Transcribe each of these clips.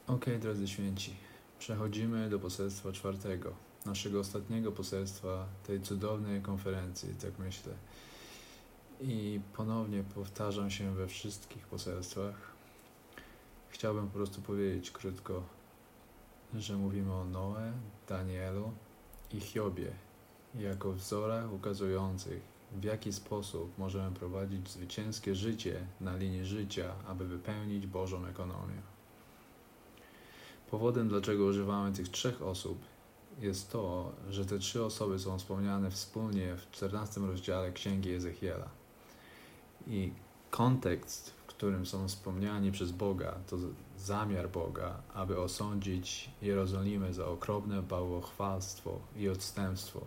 Drodzy święci, przechodzimy do poselstwa czwartego, naszego ostatniego poselstwa tej cudownej konferencji, tak myślę. I ponownie powtarzam się we wszystkich poselstwach. Chciałbym po prostu powiedzieć krótko, że mówimy o Noe, Danielu i Hiobie jako wzorach ukazujących, w jaki sposób możemy prowadzić zwycięskie życie na linii życia, aby wypełnić Bożą ekonomię. Powodem, dlaczego używamy tych trzech osób, jest to, że te trzy osoby są wspomniane wspólnie w 14 rozdziale Księgi Ezechiela. I kontekst, w którym są wspomniani przez Boga, to zamiar Boga, aby osądzić Jerozolimę za okropne bałwochwalstwo i odstępstwo.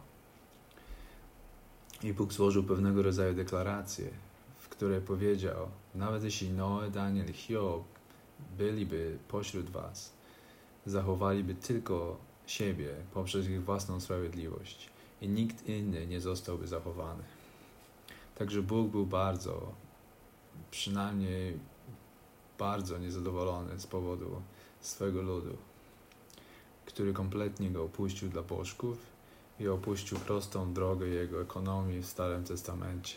I Bóg złożył pewnego rodzaju deklarację, w której powiedział: nawet jeśli Noe, Daniel i Hiob byliby pośród was, zachowaliby tylko siebie poprzez ich własną sprawiedliwość i nikt inny nie zostałby zachowany. Także Bóg był przynajmniej bardzo niezadowolony z powodu swego ludu, który kompletnie go opuścił dla bożków i opuścił prostą drogę jego ekonomii w Starym Testamencie.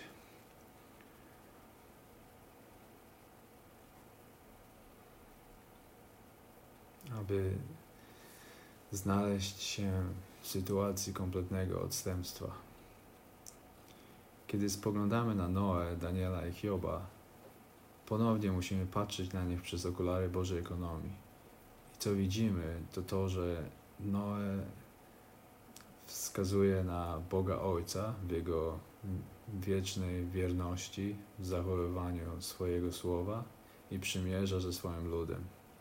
Aby znaleźć się w sytuacji kompletnego odstępstwa. Kiedy spoglądamy na Noe, Daniela i Hioba, ponownie musimy patrzeć na nich przez okulary Bożej ekonomii. I co widzimy, to to, że Noe wskazuje na Boga Ojca w Jego wiecznej wierności, w zachowywaniu swojego słowa i przymierza ze swoim ludem.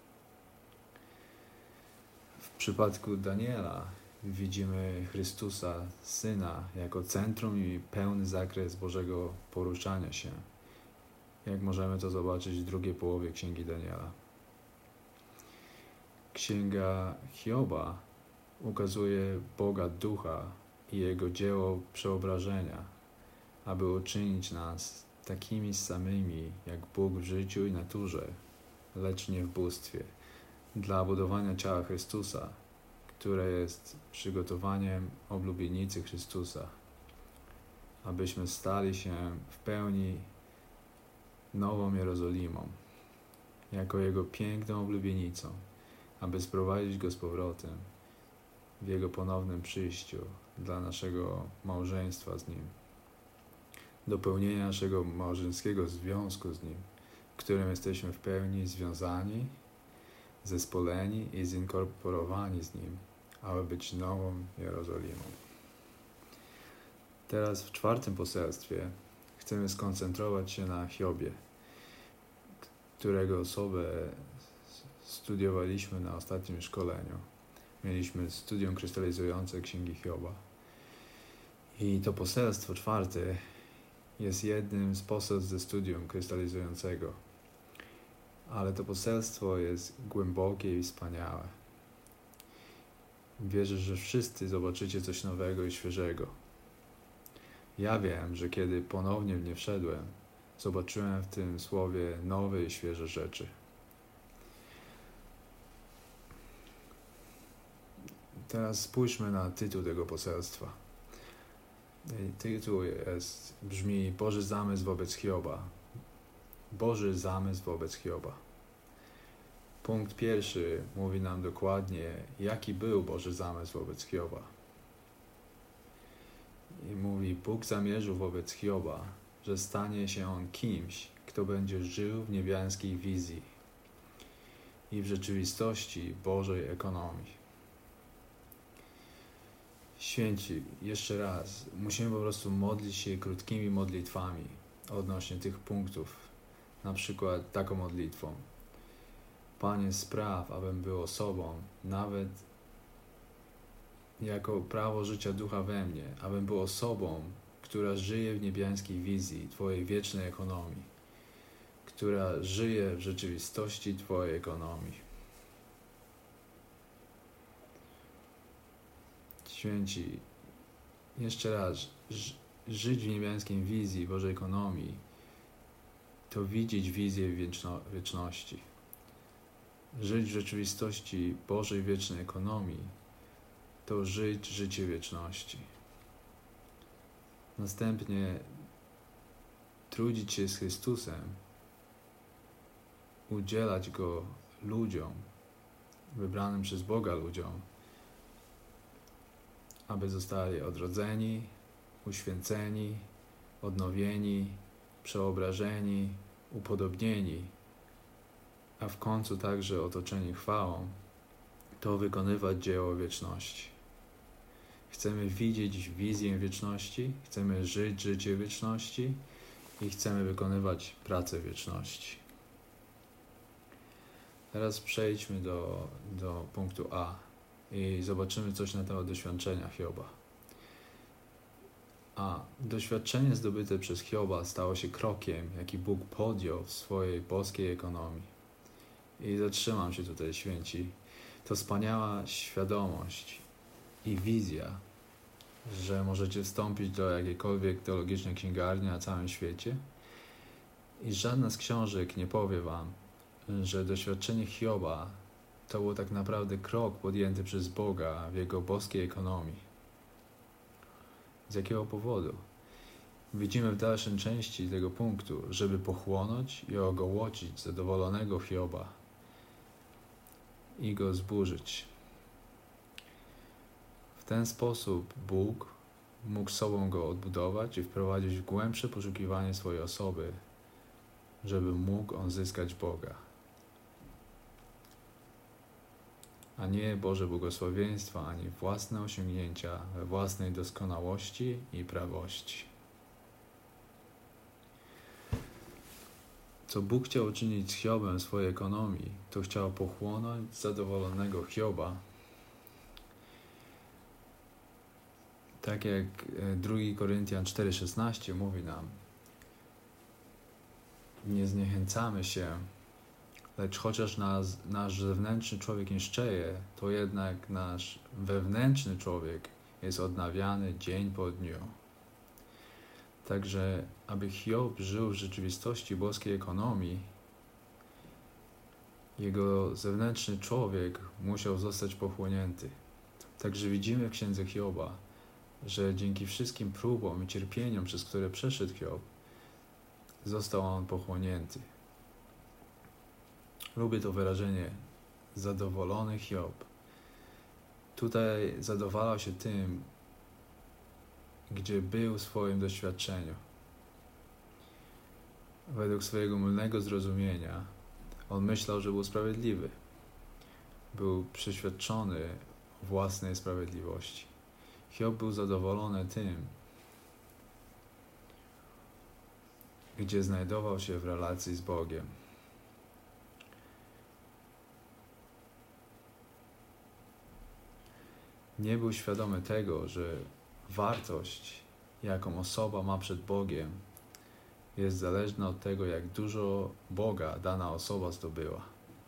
W przypadku Daniela widzimy Chrystusa, Syna, jako centrum i pełny zakres Bożego poruszania się, jak możemy to zobaczyć w drugiej połowie Księgi Daniela. Księga Hioba ukazuje Boga Ducha i Jego dzieło przeobrażenia, aby uczynić nas takimi samymi jak Bóg w życiu i naturze, lecz nie w bóstwie, dla budowania ciała Chrystusa, które jest przygotowaniem oblubienicy Chrystusa, abyśmy stali się w pełni nową Jerozolimą, jako Jego piękną oblubienicą, aby sprowadzić Go z powrotem w Jego ponownym przyjściu dla naszego małżeństwa z Nim, do pełnienia naszego małżeńskiego związku z Nim, w którym jesteśmy w pełni związani, zespoleni i zinkorporowani z Nim, aby być nową Jerozolimą. Teraz w czwartym poselstwie chcemy skoncentrować się na Hiobie, którego osobę studiowaliśmy na ostatnim szkoleniu. Mieliśmy studium krystalizujące Księgi Hioba. I to poselstwo czwarte jest jednym z poselstw ze studium krystalizującego. Ale to poselstwo jest głębokie i wspaniałe. Wierzę, że wszyscy zobaczycie coś nowego i świeżego. Ja wiem, że kiedy ponownie w nie wszedłem, zobaczyłem w tym słowie nowe i świeże rzeczy. Teraz spójrzmy na tytuł tego poselstwa. Tytuł brzmi: Boży zamysł wobec Hioba. Boży zamysł wobec Hioba. Punkt pierwszy mówi nam dokładnie, jaki był Boży zamysł wobec Hioba. I mówi: Bóg zamierzył wobec Hioba, że stanie się on kimś, kto będzie żył w niebiańskiej wizji i w rzeczywistości Bożej ekonomii. Święci, jeszcze raz, musimy po prostu modlić się krótkimi modlitwami odnośnie tych punktów. Na przykład taką modlitwą: Panie, spraw, abym był osobą, nawet jako prawo życia ducha we mnie, abym był osobą, która żyje w niebiańskiej wizji Twojej wiecznej ekonomii, która żyje w rzeczywistości Twojej ekonomii. Święci, jeszcze raz, żyć w niebiańskiej wizji Bożej ekonomii to widzieć wizję wieczności. Żyć w rzeczywistości Bożej wiecznej ekonomii to żyć życie wieczności. Następnie trudzić się z Chrystusem, udzielać Go ludziom, wybranym przez Boga ludziom, aby zostali odrodzeni, uświęceni, odnowieni, przeobrażeni, upodobnieni, a w końcu także otoczeni chwałą, to wykonywać dzieło wieczności. Chcemy widzieć wizję wieczności, chcemy żyć życie wieczności i chcemy wykonywać pracę wieczności. Teraz przejdźmy do punktu A i zobaczymy coś na temat doświadczenia Hioba. Doświadczenie zdobyte przez Hioba stało się krokiem, jaki Bóg podjął w swojej boskiej ekonomii. I zatrzymam się tutaj, święci. To wspaniała świadomość i wizja, że możecie wstąpić do jakiejkolwiek teologicznej księgarni na całym świecie i żadna z książek nie powie wam, że doświadczenie Hioba to był tak naprawdę krok podjęty przez Boga w Jego boskiej ekonomii. Z jakiego powodu? Widzimy w dalszej części tego punktu, żeby pochłonąć i ogołocić zadowolonego Hioba i go zburzyć. W ten sposób Bóg mógł sobą go odbudować i wprowadzić w głębsze poszukiwanie swojej osoby, żeby mógł on zyskać Boga, a nie Boże błogosławieństwa, ani własne osiągnięcia we własnej doskonałości i prawości. Co Bóg chciał uczynić z Hiobem w swojej ekonomii, to chciał pochłonąć zadowolonego Hioba. Tak jak 2 Koryntian 4,16 mówi nam, nie zniechęcamy się, lecz chociaż nasz zewnętrzny człowiek niszczeje, to jednak nasz wewnętrzny człowiek jest odnawiany dzień po dniu. Także, aby Hiob żył w rzeczywistości boskiej ekonomii, jego zewnętrzny człowiek musiał zostać pochłonięty. Także widzimy w księdze Hioba, że dzięki wszystkim próbom i cierpieniom, przez które przeszedł Hiob, został on pochłonięty. Lubię to wyrażenie, zadowolony Hiob. Tutaj zadowalał się tym, gdzie był w swoim doświadczeniu. Według swojego mylnego zrozumienia, on myślał, że był sprawiedliwy. Był przeświadczony o własnej sprawiedliwości. Hiob był zadowolony tym, gdzie znajdował się w relacji z Bogiem. Nie był świadomy tego, że wartość, jaką osoba ma przed Bogiem, jest zależna od tego, jak dużo Boga dana osoba zdobyła.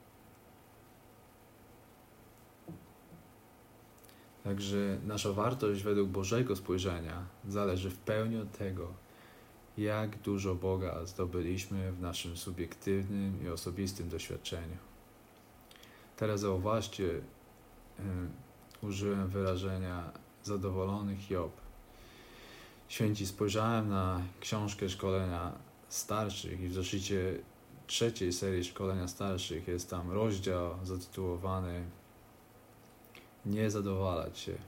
Także nasza wartość według Bożego spojrzenia zależy w pełni od tego, jak dużo Boga zdobyliśmy w naszym subiektywnym i osobistym doświadczeniu. Teraz zauważcie, użyłem wyrażenia zadowolony Hiob. Święci, spojrzałem na książkę szkolenia starszych i w zeszycie 3 serii szkolenia starszych jest tam rozdział zatytułowany Nie zadowalać się.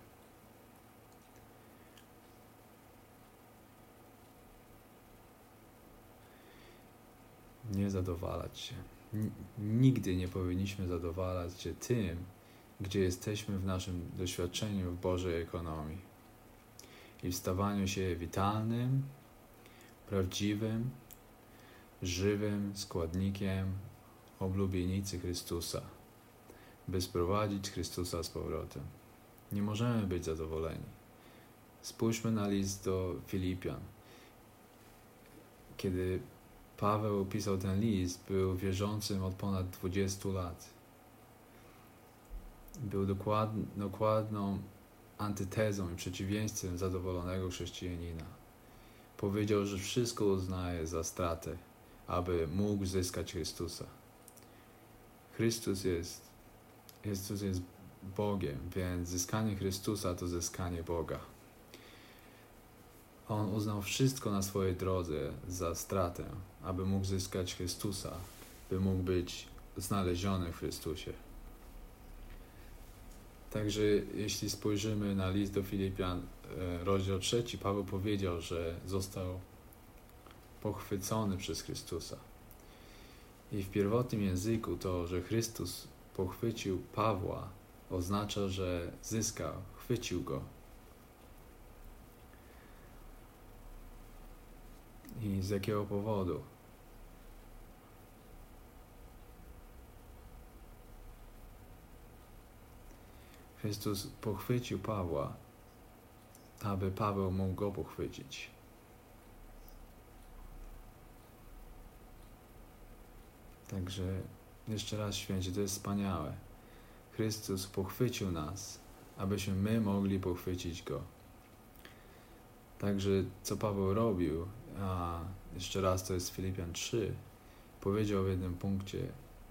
Nie zadowalać się. Nigdy nie powinniśmy zadowalać się tym, gdzie jesteśmy w naszym doświadczeniu w Bożej ekonomii i w stawaniu się witalnym, prawdziwym, żywym składnikiem oblubienicy Chrystusa, by sprowadzić Chrystusa z powrotem. Nie możemy być zadowoleni. Spójrzmy na list do Filipian. Kiedy Paweł pisał ten list, był wierzącym od ponad 20 lat. Był dokładną antytezą i przeciwieństwem zadowolonego chrześcijanina. Powiedział, że wszystko uznaje za stratę, aby mógł zyskać Chrystusa. Chrystus jest Bogiem, więc zyskanie Chrystusa to zyskanie Boga. On uznał wszystko na swojej drodze za stratę, aby mógł zyskać Chrystusa, by mógł być znaleziony w Chrystusie. Także jeśli spojrzymy na list do Filipian, rozdział 3, Paweł powiedział, że został pochwycony przez Chrystusa. I w pierwotnym języku to, że Chrystus pochwycił Pawła, oznacza, że zyskał, chwycił go. I z jakiego powodu? Chrystus pochwycił Pawła, aby Paweł mógł go pochwycić. Także jeszcze raz, święci, to jest wspaniałe. Chrystus pochwycił nas, abyśmy my mogli pochwycić Go. Także co Paweł robił, a jeszcze raz to jest Filipian 3, powiedział w jednym punkcie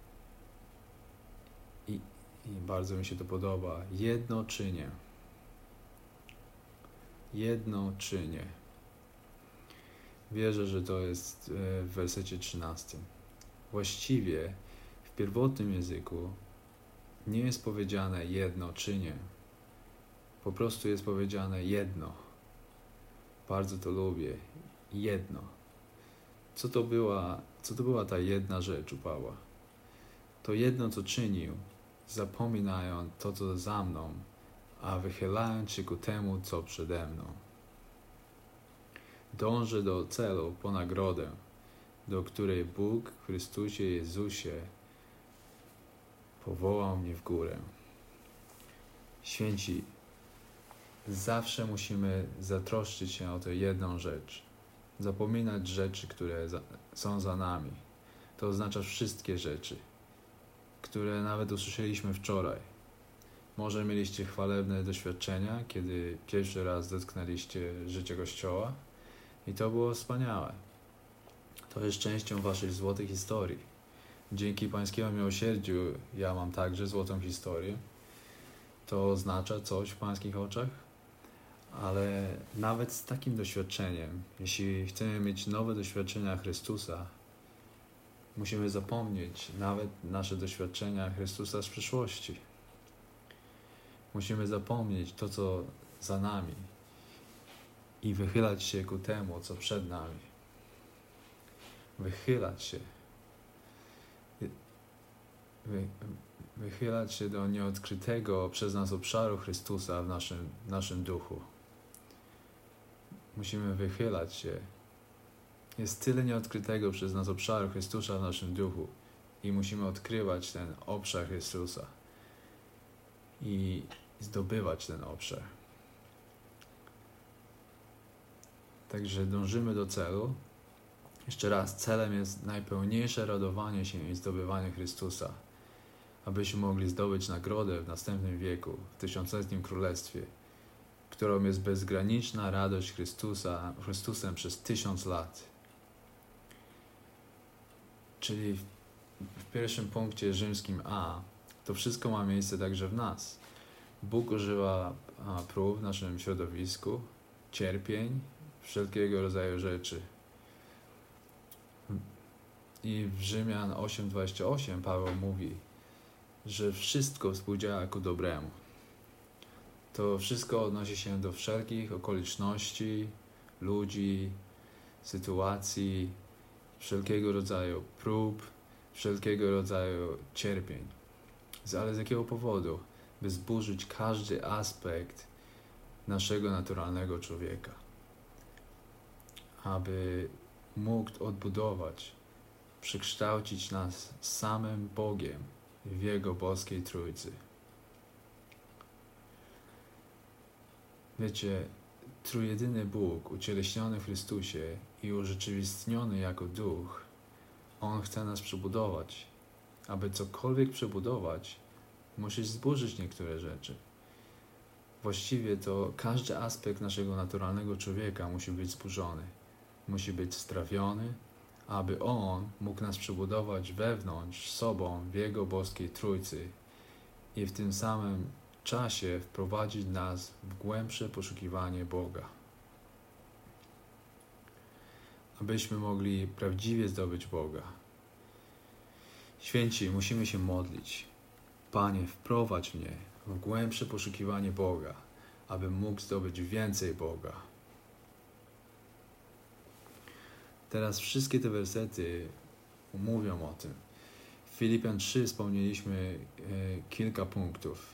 i bardzo mi się to podoba: jedno czynię. Jedno czynię. Wierzę, że to jest w wersecie 13. Właściwie w pierwotnym języku nie jest powiedziane jedno czynię. Po prostu jest powiedziane jedno. Bardzo to lubię. Jedno. Co to była ta jedna rzecz u Pawła? To jedno, co czynił, zapominając to, co za mną, a wychylając się ku temu, co przede mną. Dążę do celu po nagrodę, do której Bóg w Chrystusie Jezusie powołał mnie w górę. Święci, zawsze musimy zatroszczyć się o tę jedną rzecz. Zapominać rzeczy, które są za nami. To oznacza wszystkie rzeczy, które nawet usłyszeliśmy wczoraj. Może mieliście chwalebne doświadczenia, kiedy pierwszy raz dotknęliście życia Kościoła i to było wspaniałe. To jest częścią waszej złotej historii. Dzięki Pańskiemu miłosierdziu ja mam także złotą historię. To oznacza coś w Pańskich oczach, ale nawet z takim doświadczeniem, jeśli chcemy mieć nowe doświadczenia Chrystusa, musimy zapomnieć nawet nasze doświadczenia Chrystusa z przeszłości. Musimy zapomnieć to, co za nami i wychylać się ku temu, co przed nami. Wychylać się do nieodkrytego przez nas obszaru Chrystusa w naszym duchu. Musimy wychylać się. Jest tyle nieodkrytego przez nas obszaru Chrystusa w naszym duchu i musimy odkrywać ten obszar Chrystusa i zdobywać ten obszar. Także dążymy do celu. Jeszcze raz, celem jest najpełniejsze radowanie się i zdobywanie Chrystusa, abyśmy mogli zdobyć nagrodę w następnym wieku, w tysiącletnim królestwie, którą jest bezgraniczna radość Chrystusem przez 1000 lat. Czyli w pierwszym punkcie rzymskim A, to wszystko ma miejsce także w nas. Bóg używa prób w naszym środowisku, cierpień, wszelkiego rodzaju rzeczy. I w Rzymian 8:28 Paweł mówi, że wszystko współdziała ku dobremu. To wszystko odnosi się do wszelkich okoliczności, ludzi, sytuacji, wszelkiego rodzaju prób, wszelkiego rodzaju cierpień. Ale z jakiego powodu? By zburzyć każdy aspekt naszego naturalnego człowieka. Aby mógł odbudować, przekształcić nas samym Bogiem w Jego boskiej Trójcy. Wiecie, trójjedyny Bóg, ucieleśniony w Chrystusie i urzeczywistniony jako Duch, On chce nas przebudować. Aby cokolwiek przebudować, musisz zburzyć niektóre rzeczy. Właściwie to każdy aspekt naszego naturalnego człowieka musi być zburzony. Musi być strawiony, aby On mógł nas przebudować wewnątrz sobą w Jego boskiej Trójcy i w tym samym czasie wprowadzić nas w głębsze poszukiwanie Boga. Abyśmy mogli prawdziwie zdobyć Boga. Święci, musimy się modlić. Panie, wprowadź mnie w głębsze poszukiwanie Boga, abym mógł zdobyć więcej Boga. Teraz wszystkie te wersety mówią o tym. W Filipian 3 wspomnieliśmy kilka punktów.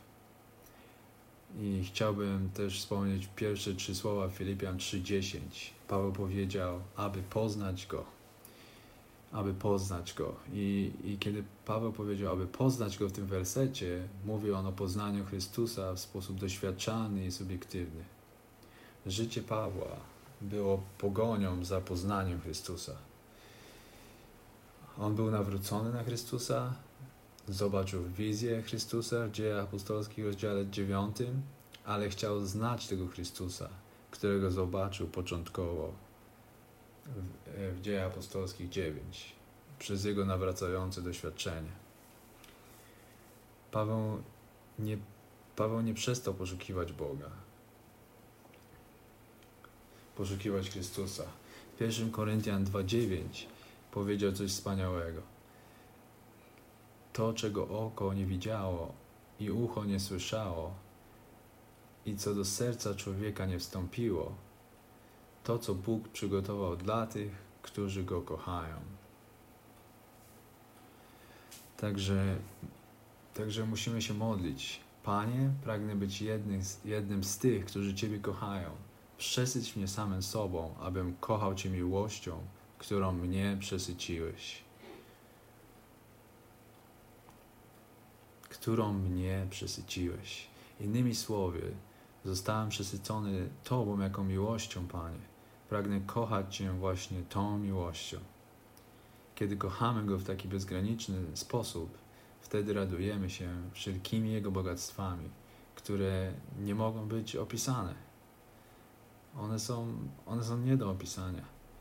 I chciałbym też wspomnieć pierwsze 3 słowa Filipian 3:10. Paweł powiedział, aby poznać Go. Aby poznać Go. I kiedy Paweł powiedział, aby poznać Go w tym wersecie, mówi on o poznaniu Chrystusa w sposób doświadczalny i subiektywny. Życie Pawła było pogonią za poznaniem Chrystusa. On był nawrócony na Chrystusa, zobaczył wizję Chrystusa w Dziejach Apostolskich, rozdziale 9, ale chciał znać tego Chrystusa, którego zobaczył początkowo w Dziejach Apostolskich 9, przez jego nawracające doświadczenie. Paweł nie przestał poszukiwać Boga, poszukiwać Chrystusa. W 1 Koryntian 2:9 powiedział coś wspaniałego. To, czego oko nie widziało i ucho nie słyszało i co do serca człowieka nie wstąpiło, to, co Bóg przygotował dla tych, którzy Go kochają. Także musimy się modlić. Panie, pragnę być jednym z tych, którzy Ciebie kochają. Przesyć mnie samym sobą, abym kochał Cię miłością, którą mnie przesyciłeś. Którą mnie przesyciłeś. Innymi słowy, zostałem przesycony Tobą jako miłością, Panie. Pragnę kochać Cię właśnie tą miłością. Kiedy kochamy Go w taki bezgraniczny sposób, wtedy radujemy się wszelkimi Jego bogactwami, które nie mogą być opisane. One są nie do opisania.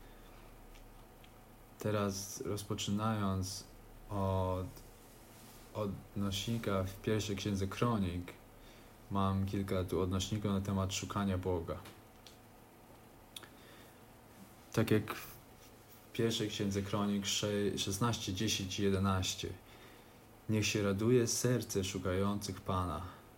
Teraz rozpoczynając od odnośnika w pierwszej księdze Kronik, mam kilka tu odnośników na temat szukania Boga. Tak jak w pierwszej księdze Kronik 16, 10 i 11. Niech się raduje serce szukających Pana.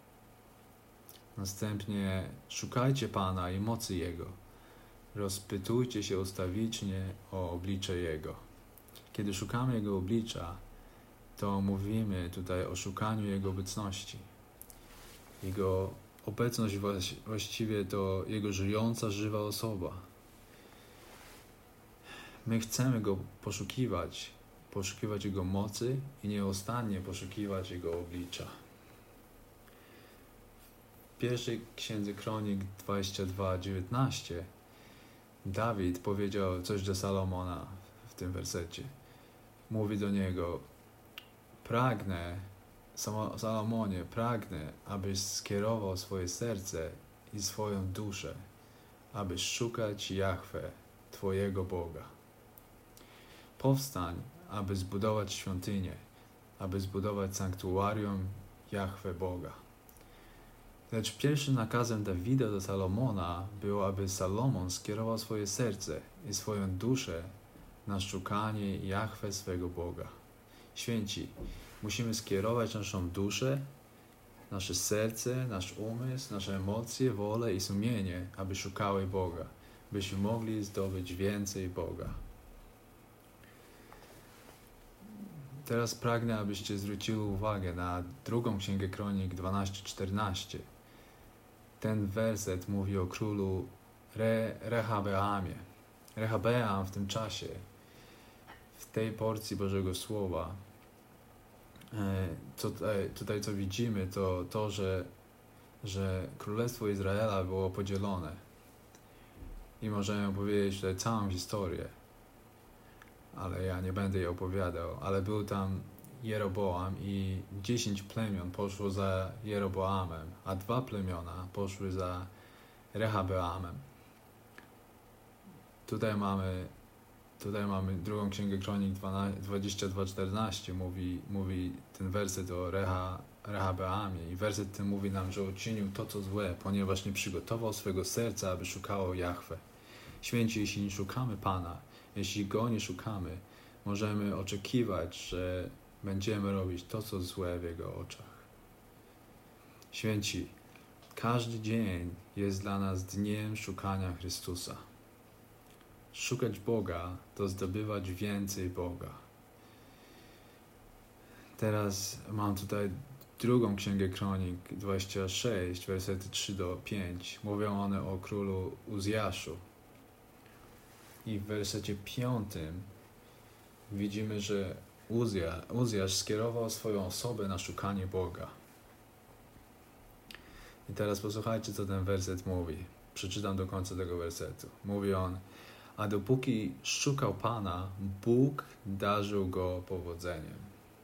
Następnie szukajcie Pana i mocy Jego. Rozpytujcie się ustawicznie o oblicze Jego. Kiedy szukamy Jego oblicza, to mówimy tutaj o szukaniu Jego obecności. Jego obecność właściwie to Jego żyjąca, żywa osoba. My chcemy Go poszukiwać Jego mocy i nieustannie poszukiwać Jego oblicza. W pierwszej księdze Kronik 22:19 Dawid powiedział coś do Salomona w tym wersecie. Mówi do niego: Salomonie, pragnę, abyś skierował swoje serce i swoją duszę, aby szukać Jahwe, Twojego Boga. Powstań, aby zbudować świątynię, aby zbudować sanktuarium Jahwe Boga. Lecz pierwszym nakazem Dawida do Salomona było, aby Salomon skierował swoje serce i swoją duszę na szukanie Jahwe swego Boga. Święci, musimy skierować naszą duszę, nasze serce, nasz umysł, nasze emocje, wolę i sumienie, aby szukały Boga, byśmy mogli zdobyć więcej Boga. Teraz pragnę, abyście zwrócili uwagę na drugą księgę Kronik 12:14. Ten werset mówi o królu Rehabeamie. Rehabeam w tym czasie, w tej porcji Bożego Słowa, tutaj co widzimy, to że Królestwo Izraela było podzielone. I możemy powiedzieć tutaj całą historię, ale ja nie będę jej opowiadał. Ale był tam Jeroboam i 10 plemion poszło za Jeroboamem, a 2 plemiona poszły za Rehabeamem. Tutaj mamy tutaj mamy drugą Księgę Kronik 22:14, mówi ten werset o Rehabeamie i werset ten mówi nam, że uczynił to, co złe, ponieważ nie przygotował swego serca, aby szukało Jahwe. Święci, jeśli nie szukamy Pana, jeśli Go nie szukamy, możemy oczekiwać, że będziemy robić to, co złe w Jego oczach. Święci, każdy dzień jest dla nas dniem szukania Chrystusa. Szukać Boga to zdobywać więcej Boga. Teraz mam tutaj drugą Księgę Kronik 26, wersety 3-5. Mówią one o królu Uzjaszu. I w wersecie 5 widzimy, że Uzjasz skierował swoją osobę na szukanie Boga. I teraz posłuchajcie, co ten werset mówi. Przeczytam do końca tego wersetu. Mówi on: a dopóki szukał Pana, Bóg darzył go powodzeniem.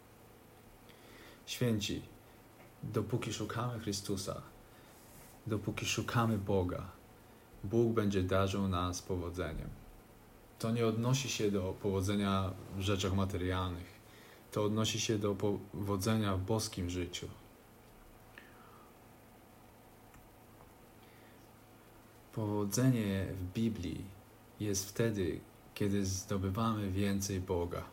Święci, dopóki szukamy Chrystusa, dopóki szukamy Boga, Bóg będzie darzył nas powodzeniem. To nie odnosi się do powodzenia w rzeczach materialnych. To odnosi się do powodzenia w boskim życiu. Powodzenie w Biblii jest wtedy, kiedy zdobywamy więcej Boga.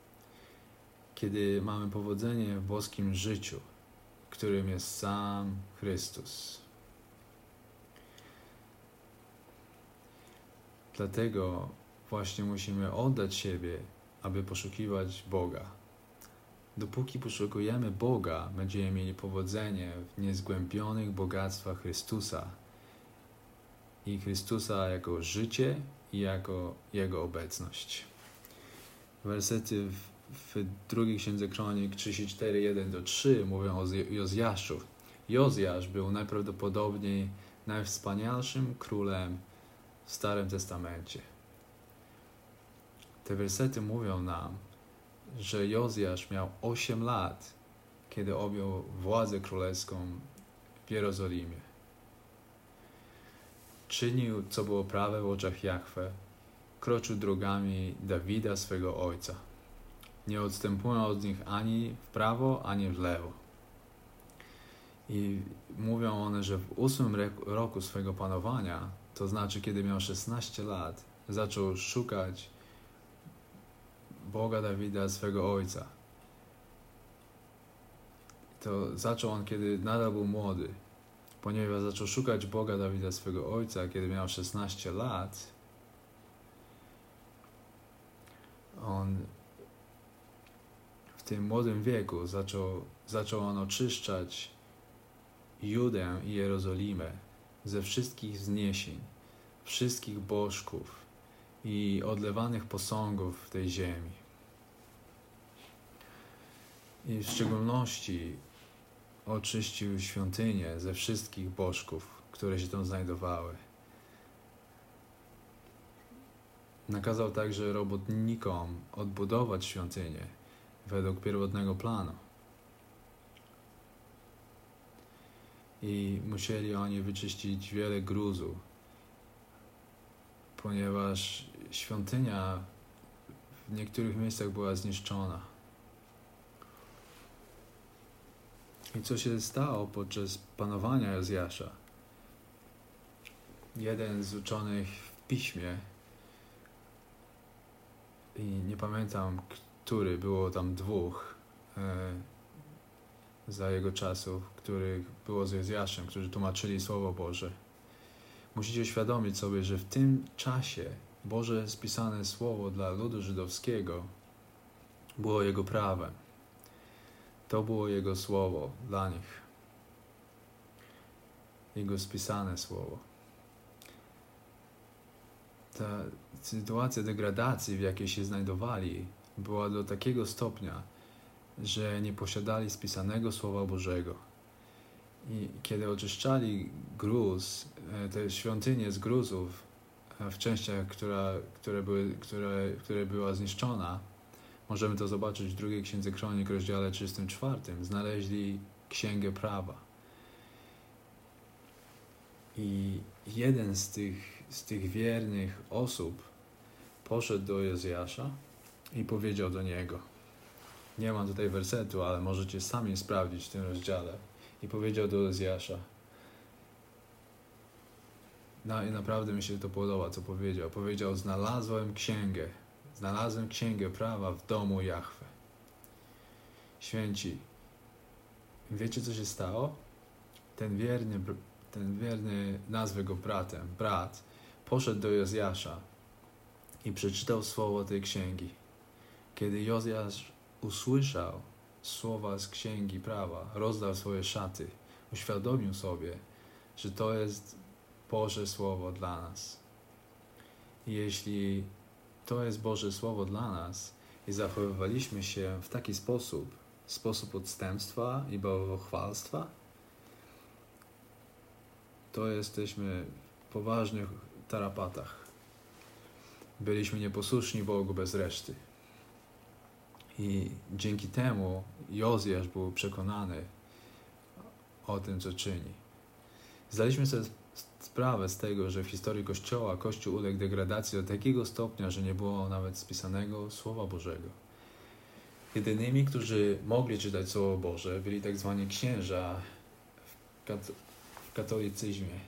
Kiedy mamy powodzenie w boskim życiu, którym jest sam Chrystus. Dlatego właśnie musimy oddać siebie, aby poszukiwać Boga. Dopóki poszukujemy Boga, będziemy mieli powodzenie w niezgłębionych bogactwach Chrystusa i Chrystusa jako życie i jako Jego obecność. Wersety w drugiej Księdze Kronik 34:1-3 mówią o Jozjaszu. Jozjasz był najprawdopodobniej najwspanialszym królem w Starym Testamencie. Te wersety mówią nam, że Jozjasz miał 8 lat, kiedy objął władzę królewską w Jerozolimie. Czynił, co było prawe w oczach Jahwe, kroczył drogami Dawida, swego ojca, nie odstępując od nich ani w prawo, ani w lewo. I mówią one, że w 8 roku swego panowania, to znaczy kiedy miał 16 lat, zaczął szukać Boga Dawida, swego ojca. To zaczął on, kiedy nadal był młody, ponieważ zaczął szukać Boga Dawida, swego ojca, kiedy miał 16 lat. On w tym młodym wieku zaczął on oczyszczać Judę i Jerozolimę ze wszystkich wzniesień, wszystkich bożków i odlewanych posągów w tej ziemi. I w szczególności oczyścił świątynię ze wszystkich bożków, które się tam znajdowały. Nakazał także robotnikom odbudować świątynię według pierwotnego planu. I musieli oni wyczyścić wiele gruzu, ponieważ świątynia w niektórych miejscach była zniszczona. I co się stało podczas panowania Jozjasza? Jeden z uczonych w piśmie, i nie pamiętam, który, było tam 2 za jego czasów, których było z Jozjaszem, którzy tłumaczyli Słowo Boże. Musicie uświadomić sobie, że w tym czasie Boże spisane Słowo dla ludu żydowskiego było Jego prawem. To było Jego Słowo dla nich. Jego spisane Słowo. Ta sytuacja degradacji, w jakiej się znajdowali, była do takiego stopnia, że nie posiadali spisanego Słowa Bożego. I kiedy oczyszczali gruz, te świątynie z gruzów w częściach, która była zniszczona, możemy to zobaczyć w drugiej Księdze Kronik, rozdziale 34, znaleźli Księgę Prawa. I jeden z tych wiernych osób poszedł do Jozjasza i powiedział do niego, nie mam tutaj wersetu, ale możecie sami sprawdzić w tym rozdziale, i powiedział do Jozjasza, i naprawdę mi się to podoba, co powiedział. Powiedział, znalazłem księgę prawa w domu Jahwe. Święci, wiecie co się stało? Ten wierny, nazwę go brat, poszedł do Jozjasza i przeczytał słowo tej księgi. Kiedy Jozjasz usłyszał słowa z księgi prawa, rozdał swoje szaty, uświadomił sobie, że to jest Boże Słowo dla nas. I jeśli to jest Boże Słowo dla nas i zachowywaliśmy się w taki sposób odstępstwa i bałwochwalstwa, to jesteśmy w poważnych tarapatach. Byliśmy nieposłuszni Bogu bez reszty. I dzięki temu Jozjasz był przekonany o tym, co czyni. Zdaliśmy sobie sprawę z tego, że w historii Kościoła Kościół uległ degradacji do takiego stopnia, że nie było nawet spisanego Słowa Bożego. Jedynymi, którzy mogli czytać Słowo Boże, byli tak zwani księża w katolicyzmie.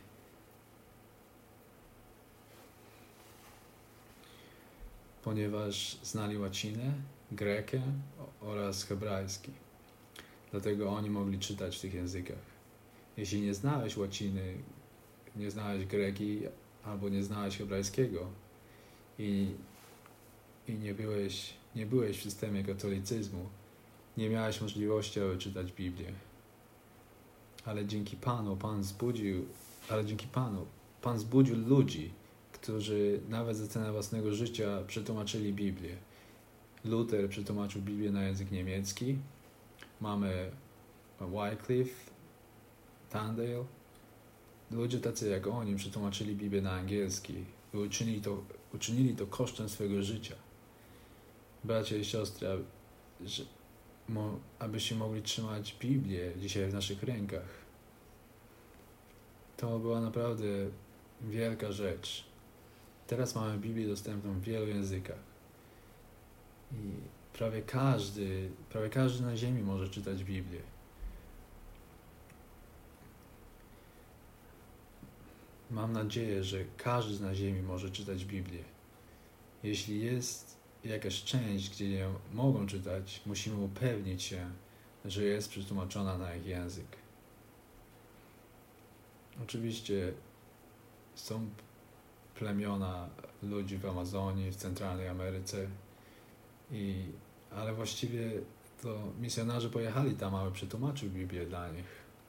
Ponieważ znali łacinę, grekę oraz hebrajski. Dlatego oni mogli czytać w tych językach. Jeśli nie znałeś łaciny, nie znałeś greki albo nie znałeś hebrajskiego i nie byłeś w systemie katolicyzmu, nie miałeś możliwości, aby czytać Biblię. Ale dzięki Panu Pan zbudził ludzi, którzy nawet za cenę własnego życia przetłumaczyli Biblię. Luther przetłumaczył Biblię na język niemiecki. Mamy Wycliffe, Tyndale. Ludzie tacy jak oni przetłumaczyli Biblię na angielski i uczynili to kosztem swojego życia. Bracia i siostry, abyście mogli trzymać Biblię dzisiaj w naszych rękach. To była naprawdę wielka rzecz. Teraz mamy Biblię dostępną w wielu językach. I prawie każdy na ziemi może czytać Biblię. Mam nadzieję, że każdy na ziemi może czytać Biblię. Jeśli jest jakaś część, gdzie nie mogą czytać, musimy upewnić się, że jest przetłumaczona na ich język. Oczywiście są plemiona ludzi w Amazonii, w Centralnej Ameryce, ale właściwie to misjonarze pojechali tam, aby przetłumaczył Biblię dla nich,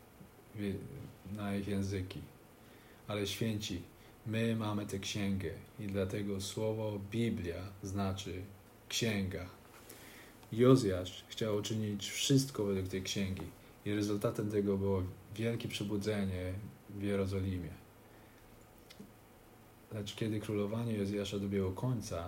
na ich języki. Ale święci, my mamy tę księgę i dlatego słowo Biblia znaczy księga. Jozjasz chciał uczynić wszystko według tej księgi i rezultatem tego było wielkie przebudzenie w Jerozolimie. Lecz kiedy królowanie Jozjasza dobiegło końca,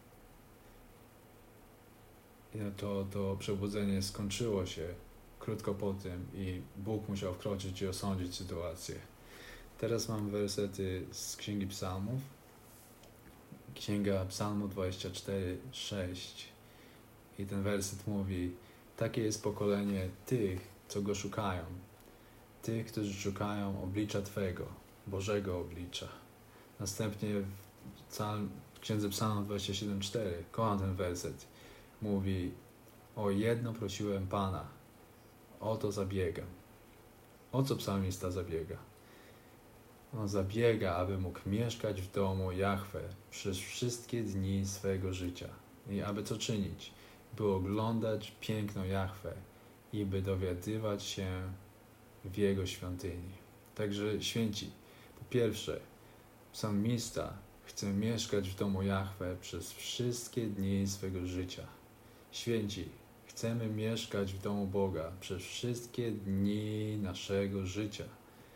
to przebudzenie skończyło się krótko po tym i Bóg musiał wkroczyć i osądzić sytuację. Teraz mam wersety z Księgi Psalmów. Księga Psalmu 24:6 i ten werset mówi: takie jest pokolenie tych, co Go szukają, tych, którzy szukają oblicza Twego, Bożego oblicza. Następnie w Księdze Psalmów 27:4, kocham ten werset, mówi: o jedno prosiłem Pana, o to zabiegam. O co psalmista zabiega? On zabiega, aby mógł mieszkać w domu Jahwe przez wszystkie dni swego życia. I aby co czynić? By oglądać piękno Jahwe i by dowiadywać się w Jego świątyni. Także święci, po pierwsze, psalmista chce mieszkać w domu Jahwe przez wszystkie dni swego życia. Święci, chcemy mieszkać w domu Boga przez wszystkie dni naszego życia.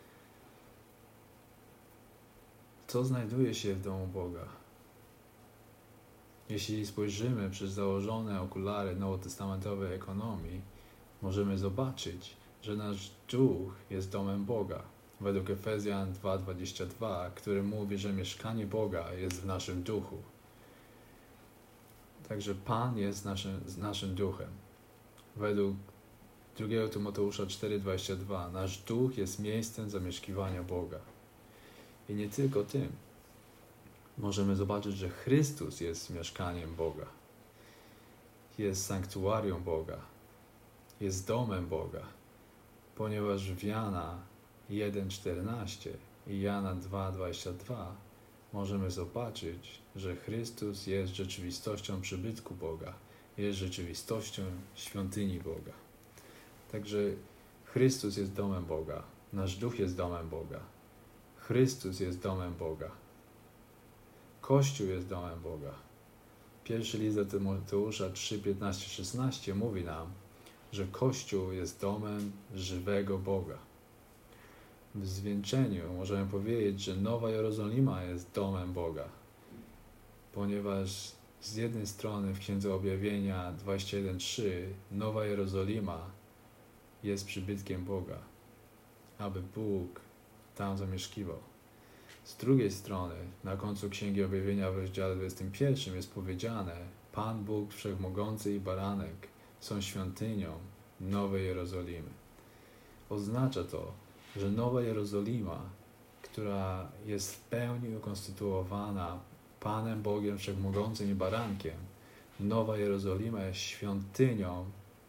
Co znajduje się w domu Boga? Jeśli spojrzymy przez założone okulary nowotestamentowej ekonomii, możemy zobaczyć, że nasz duch jest domem Boga. Według Efezjan 2:22, który mówi, że mieszkanie Boga jest w naszym duchu. Także Pan jest naszym duchem. Według 2 Tymoteusza 4,22 nasz duch jest miejscem zamieszkiwania Boga. I nie tylko tym. Możemy zobaczyć, że Chrystus jest mieszkaniem Boga. Jest sanktuarium Boga. Jest domem Boga. Ponieważ w Jana 1,14 i Jana 2,22 możemy zobaczyć, że Chrystus jest rzeczywistością przybytku Boga. Jest rzeczywistością świątyni Boga. Także Chrystus jest domem Boga. Nasz duch jest domem Boga. Chrystus jest domem Boga. Kościół jest domem Boga. Pierwszy list do Tymoteusza 3:15-16 mówi nam, że Kościół jest domem żywego Boga. W zwieńczeniu możemy powiedzieć, że Nowa Jerozolima jest domem Boga, ponieważ z jednej strony w Księdze Objawienia 21:3 Nowa Jerozolima jest przybytkiem Boga, aby Bóg tam zamieszkiwał. Z drugiej strony, na końcu Księgi Objawienia w rozdziale 21 jest powiedziane: Pan Bóg Wszechmogący i Baranek są świątynią Nowej Jerozolimy. Oznacza to, że Nowa Jerozolima, która jest w pełni ukonstytuowana Panem Bogiem Wszechmogącym i Barankiem, Nowa Jerozolima jest świątynią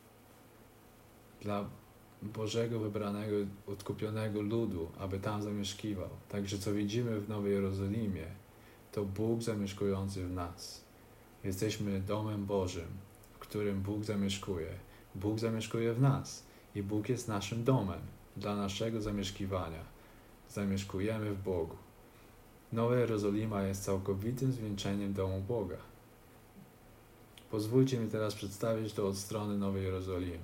dla Bożego wybranego, odkupionego ludu, aby tam zamieszkiwał. Także co widzimy w Nowej Jerozolimie, to Bóg zamieszkujący w nas. Jesteśmy domem Bożym, w którym Bóg zamieszkuje. Bóg zamieszkuje w nas i Bóg jest naszym domem dla naszego zamieszkiwania. Zamieszkujemy w Bogu. Nowa Jerozolima jest całkowitym zwieńczeniem domu Boga. Pozwólcie mi teraz przedstawić to od strony Nowej Jerozolimy.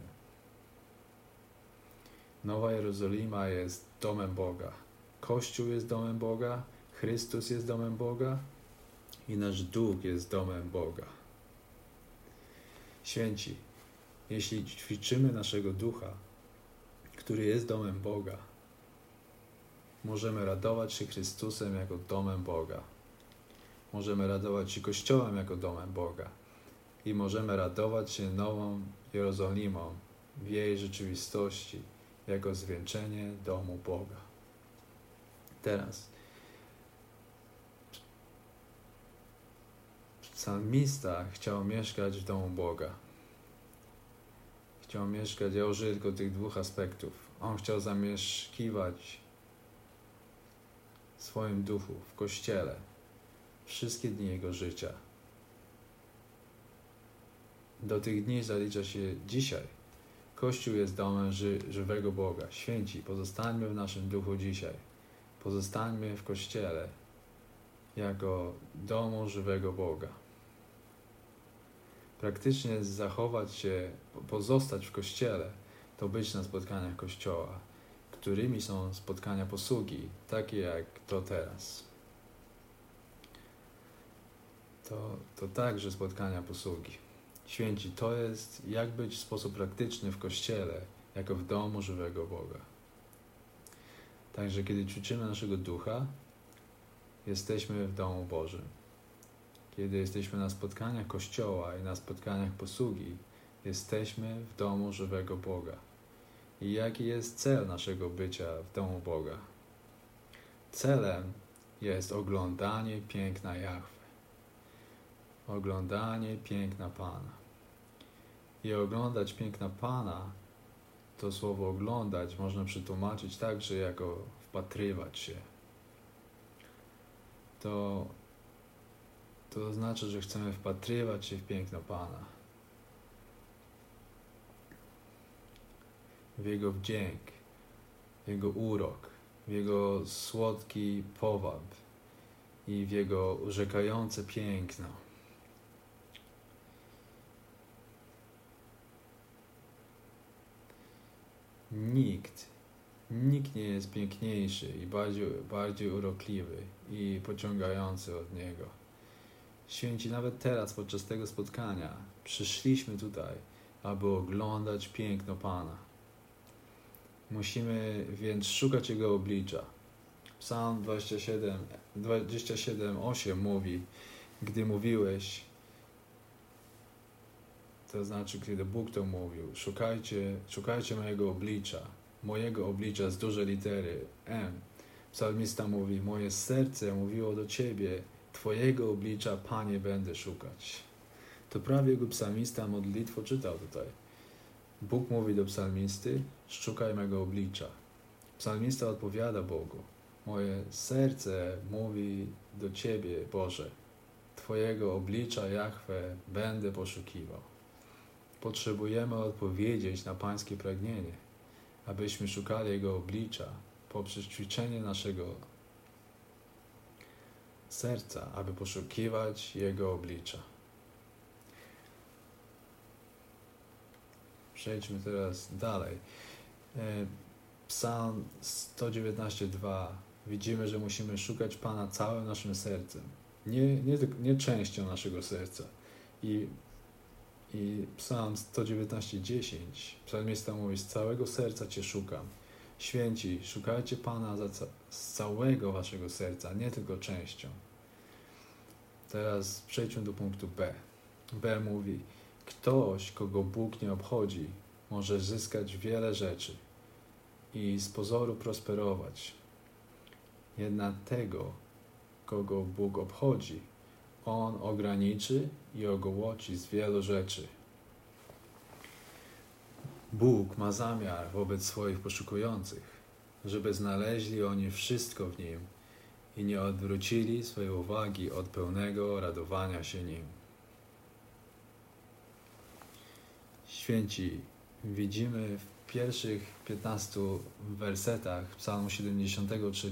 Nowa Jerozolima jest domem Boga. Kościół jest domem Boga, Chrystus jest domem Boga i nasz duch jest domem Boga. Święci, jeśli ćwiczymy naszego ducha, który jest domem Boga, możemy radować się Chrystusem jako domem Boga. Możemy radować się Kościołem jako domem Boga. I możemy radować się Nową Jerozolimą w jej rzeczywistości jako zwieńczenie domu Boga. Teraz psalmista chciał mieszkać w domu Boga. Chciał mieszkać, ja użyję tylko tych dwóch aspektów. On chciał zamieszkiwać w swoim duchu, w Kościele, wszystkie dni jego życia. Do tych dni zalicza się dzisiaj. Kościół jest domem żywego Boga. Święci, pozostańmy w naszym duchu dzisiaj. Pozostańmy w Kościele jako domu żywego Boga. Praktycznie zachować się, pozostać w Kościele, to być na spotkaniach Kościoła, którymi są spotkania posługi, takie jak to teraz. To także spotkania posługi. Święci, to jest jak być w sposób praktyczny w Kościele, jako w domu żywego Boga. Także kiedy ćwiczymy naszego ducha, jesteśmy w domu Bożym. Kiedy jesteśmy na spotkaniach Kościoła i na spotkaniach posługi, jesteśmy w domu żywego Boga. I jaki jest cel naszego bycia w domu Boga? Celem jest oglądanie piękna Jahwe. Oglądanie piękna Pana. I oglądać piękna Pana, to słowo oglądać można przetłumaczyć także jako wpatrywać się. To oznacza, że chcemy wpatrywać się w piękno Pana. W Jego wdzięk, w Jego urok, w Jego słodki powab i w Jego urzekające piękno. Nikt nie jest piękniejszy i bardziej urokliwy i pociągający od Niego. Święci, nawet teraz podczas tego spotkania przyszliśmy tutaj, aby oglądać piękno Pana. Musimy więc szukać Jego oblicza. Psalm 27:8 mówi: gdy mówiłeś, to znaczy, kiedy Bóg to mówił, szukajcie mojego oblicza z dużej litery M. Psalmista mówi, moje serce mówiło do Ciebie, Twojego oblicza, Panie, będę szukać. To prawie jego psalmista modlitwo czytał tutaj. Bóg mówi do psalmisty, szukaj mego oblicza. Psalmista odpowiada Bogu, moje serce mówi do Ciebie, Boże, Twojego oblicza, Jahwe, będę poszukiwał. Potrzebujemy odpowiedzieć na Pańskie pragnienie, abyśmy szukali Jego oblicza poprzez ćwiczenie naszego serca, aby poszukiwać Jego oblicza. Przejdźmy teraz dalej. Psalm 119:2. Widzimy, że musimy szukać Pana całym naszym sercem. Nie częścią naszego serca. I Psalm 119:10. Psalmista mówi, z całego serca Cię szukam. Święci, szukajcie Pana z całego waszego serca, nie tylko częścią. Teraz przejdźmy do punktu B. B mówi, ktoś, kogo Bóg nie obchodzi, może zyskać wiele rzeczy i z pozoru prosperować. Jednak tego, kogo Bóg obchodzi, On ograniczy i ogołoci z wielu rzeczy. Bóg ma zamiar wobec swoich poszukujących, żeby znaleźli oni wszystko w Nim i nie odwrócili swojej uwagi od pełnego radowania się Nim. Święci, widzimy w pierwszych 15 wersetach Psalmu 73,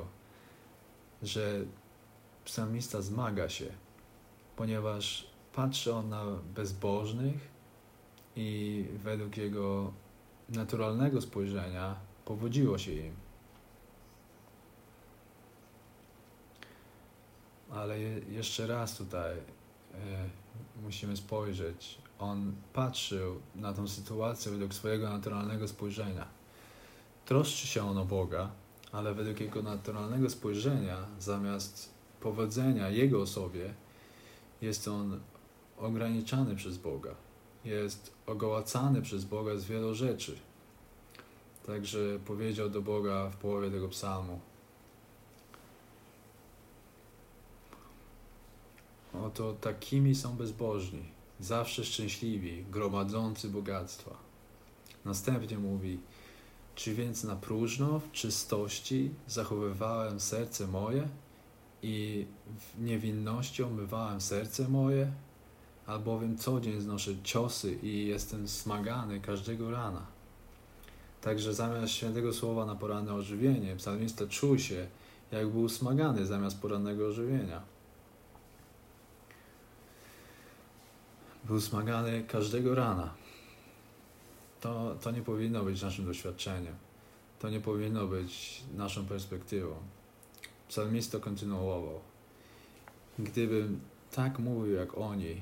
że psalmista zmaga się, ponieważ patrzy on na bezbożnych i według jego naturalnego spojrzenia powodziło się im. Ale jeszcze raz tutaj musimy spojrzeć. On patrzył na tą sytuację według swojego naturalnego spojrzenia. Troszczy się on o Boga, ale według jego naturalnego spojrzenia, zamiast powodzenia Jego osobie, jest on ograniczany przez Boga. Jest ogołacany przez Boga z wielu rzeczy. Także powiedział do Boga w połowie tego psalmu: oto takimi są bezbożni, zawsze szczęśliwi, gromadzący bogactwa. Następnie mówi: czy więc na próżno w czystości zachowywałem serce moje i w niewinności omywałem serce moje? Albowiem co dzień znoszę ciosy i jestem smagany każdego rana. Także zamiast świętego słowa na poranne ożywienie, psalmista czuł się, jak był smagany zamiast porannego ożywienia. Był smagany każdego rana. To nie powinno być naszym doświadczeniem. To nie powinno być naszą perspektywą. Psalmista kontynuował: gdybym tak mówił jak oni,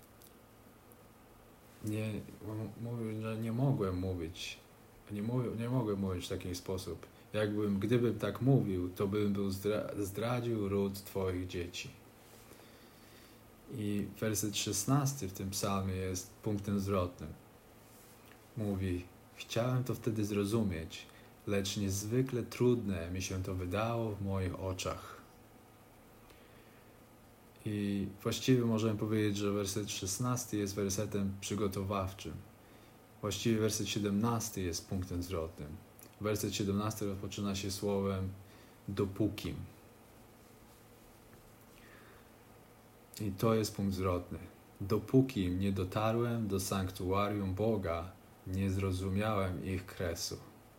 mówił, że nie mogłem mówić w taki sposób. Gdybym tak mówił, to bym zdradził ród Twoich dzieci. I werset 16 w tym psalmie jest punktem zwrotnym. Mówi: chciałem to wtedy zrozumieć, lecz niezwykle trudne mi się to wydało w moich oczach. I właściwie możemy powiedzieć, że werset 16 jest wersetem przygotowawczym. Właściwie werset 17 jest punktem zwrotnym. Werset 17 rozpoczyna się słowem dopókim. I to jest punkt zwrotny. Dopóki nie dotarłem do sanktuarium Boga, nie zrozumiałem ich kresu.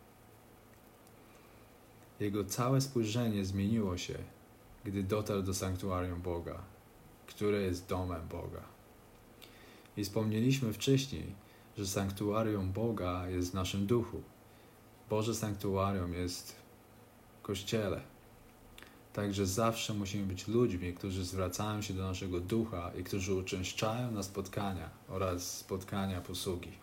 Jego całe spojrzenie zmieniło się, gdy dotarł do sanktuarium Boga, które jest domem Boga. I wspomnieliśmy wcześniej, że sanktuarium Boga jest w naszym duchu. Boże sanktuarium jest w Kościele. Także zawsze musimy być ludźmi, którzy zwracają się do naszego ducha i którzy uczęszczają na spotkania oraz spotkania posługi.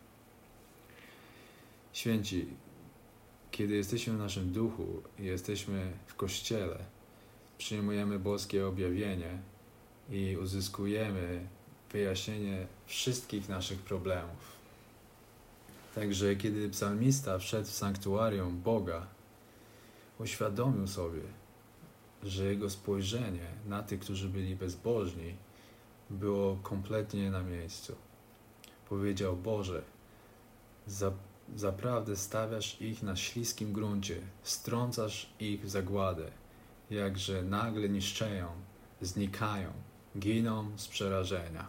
Święci, kiedy jesteśmy w naszym duchu i jesteśmy w Kościele, przyjmujemy boskie objawienie i uzyskujemy wyjaśnienie wszystkich naszych problemów. Także kiedy psalmista wszedł w sanktuarium Boga, uświadomił sobie, że jego spojrzenie na tych, którzy byli bezbożni, było kompletnie nie na miejscu. Powiedział: Boże, zaprawdę stawiasz ich na śliskim gruncie, strącasz ich w zagładę, jakże nagle niszczeją, znikają, giną z przerażenia.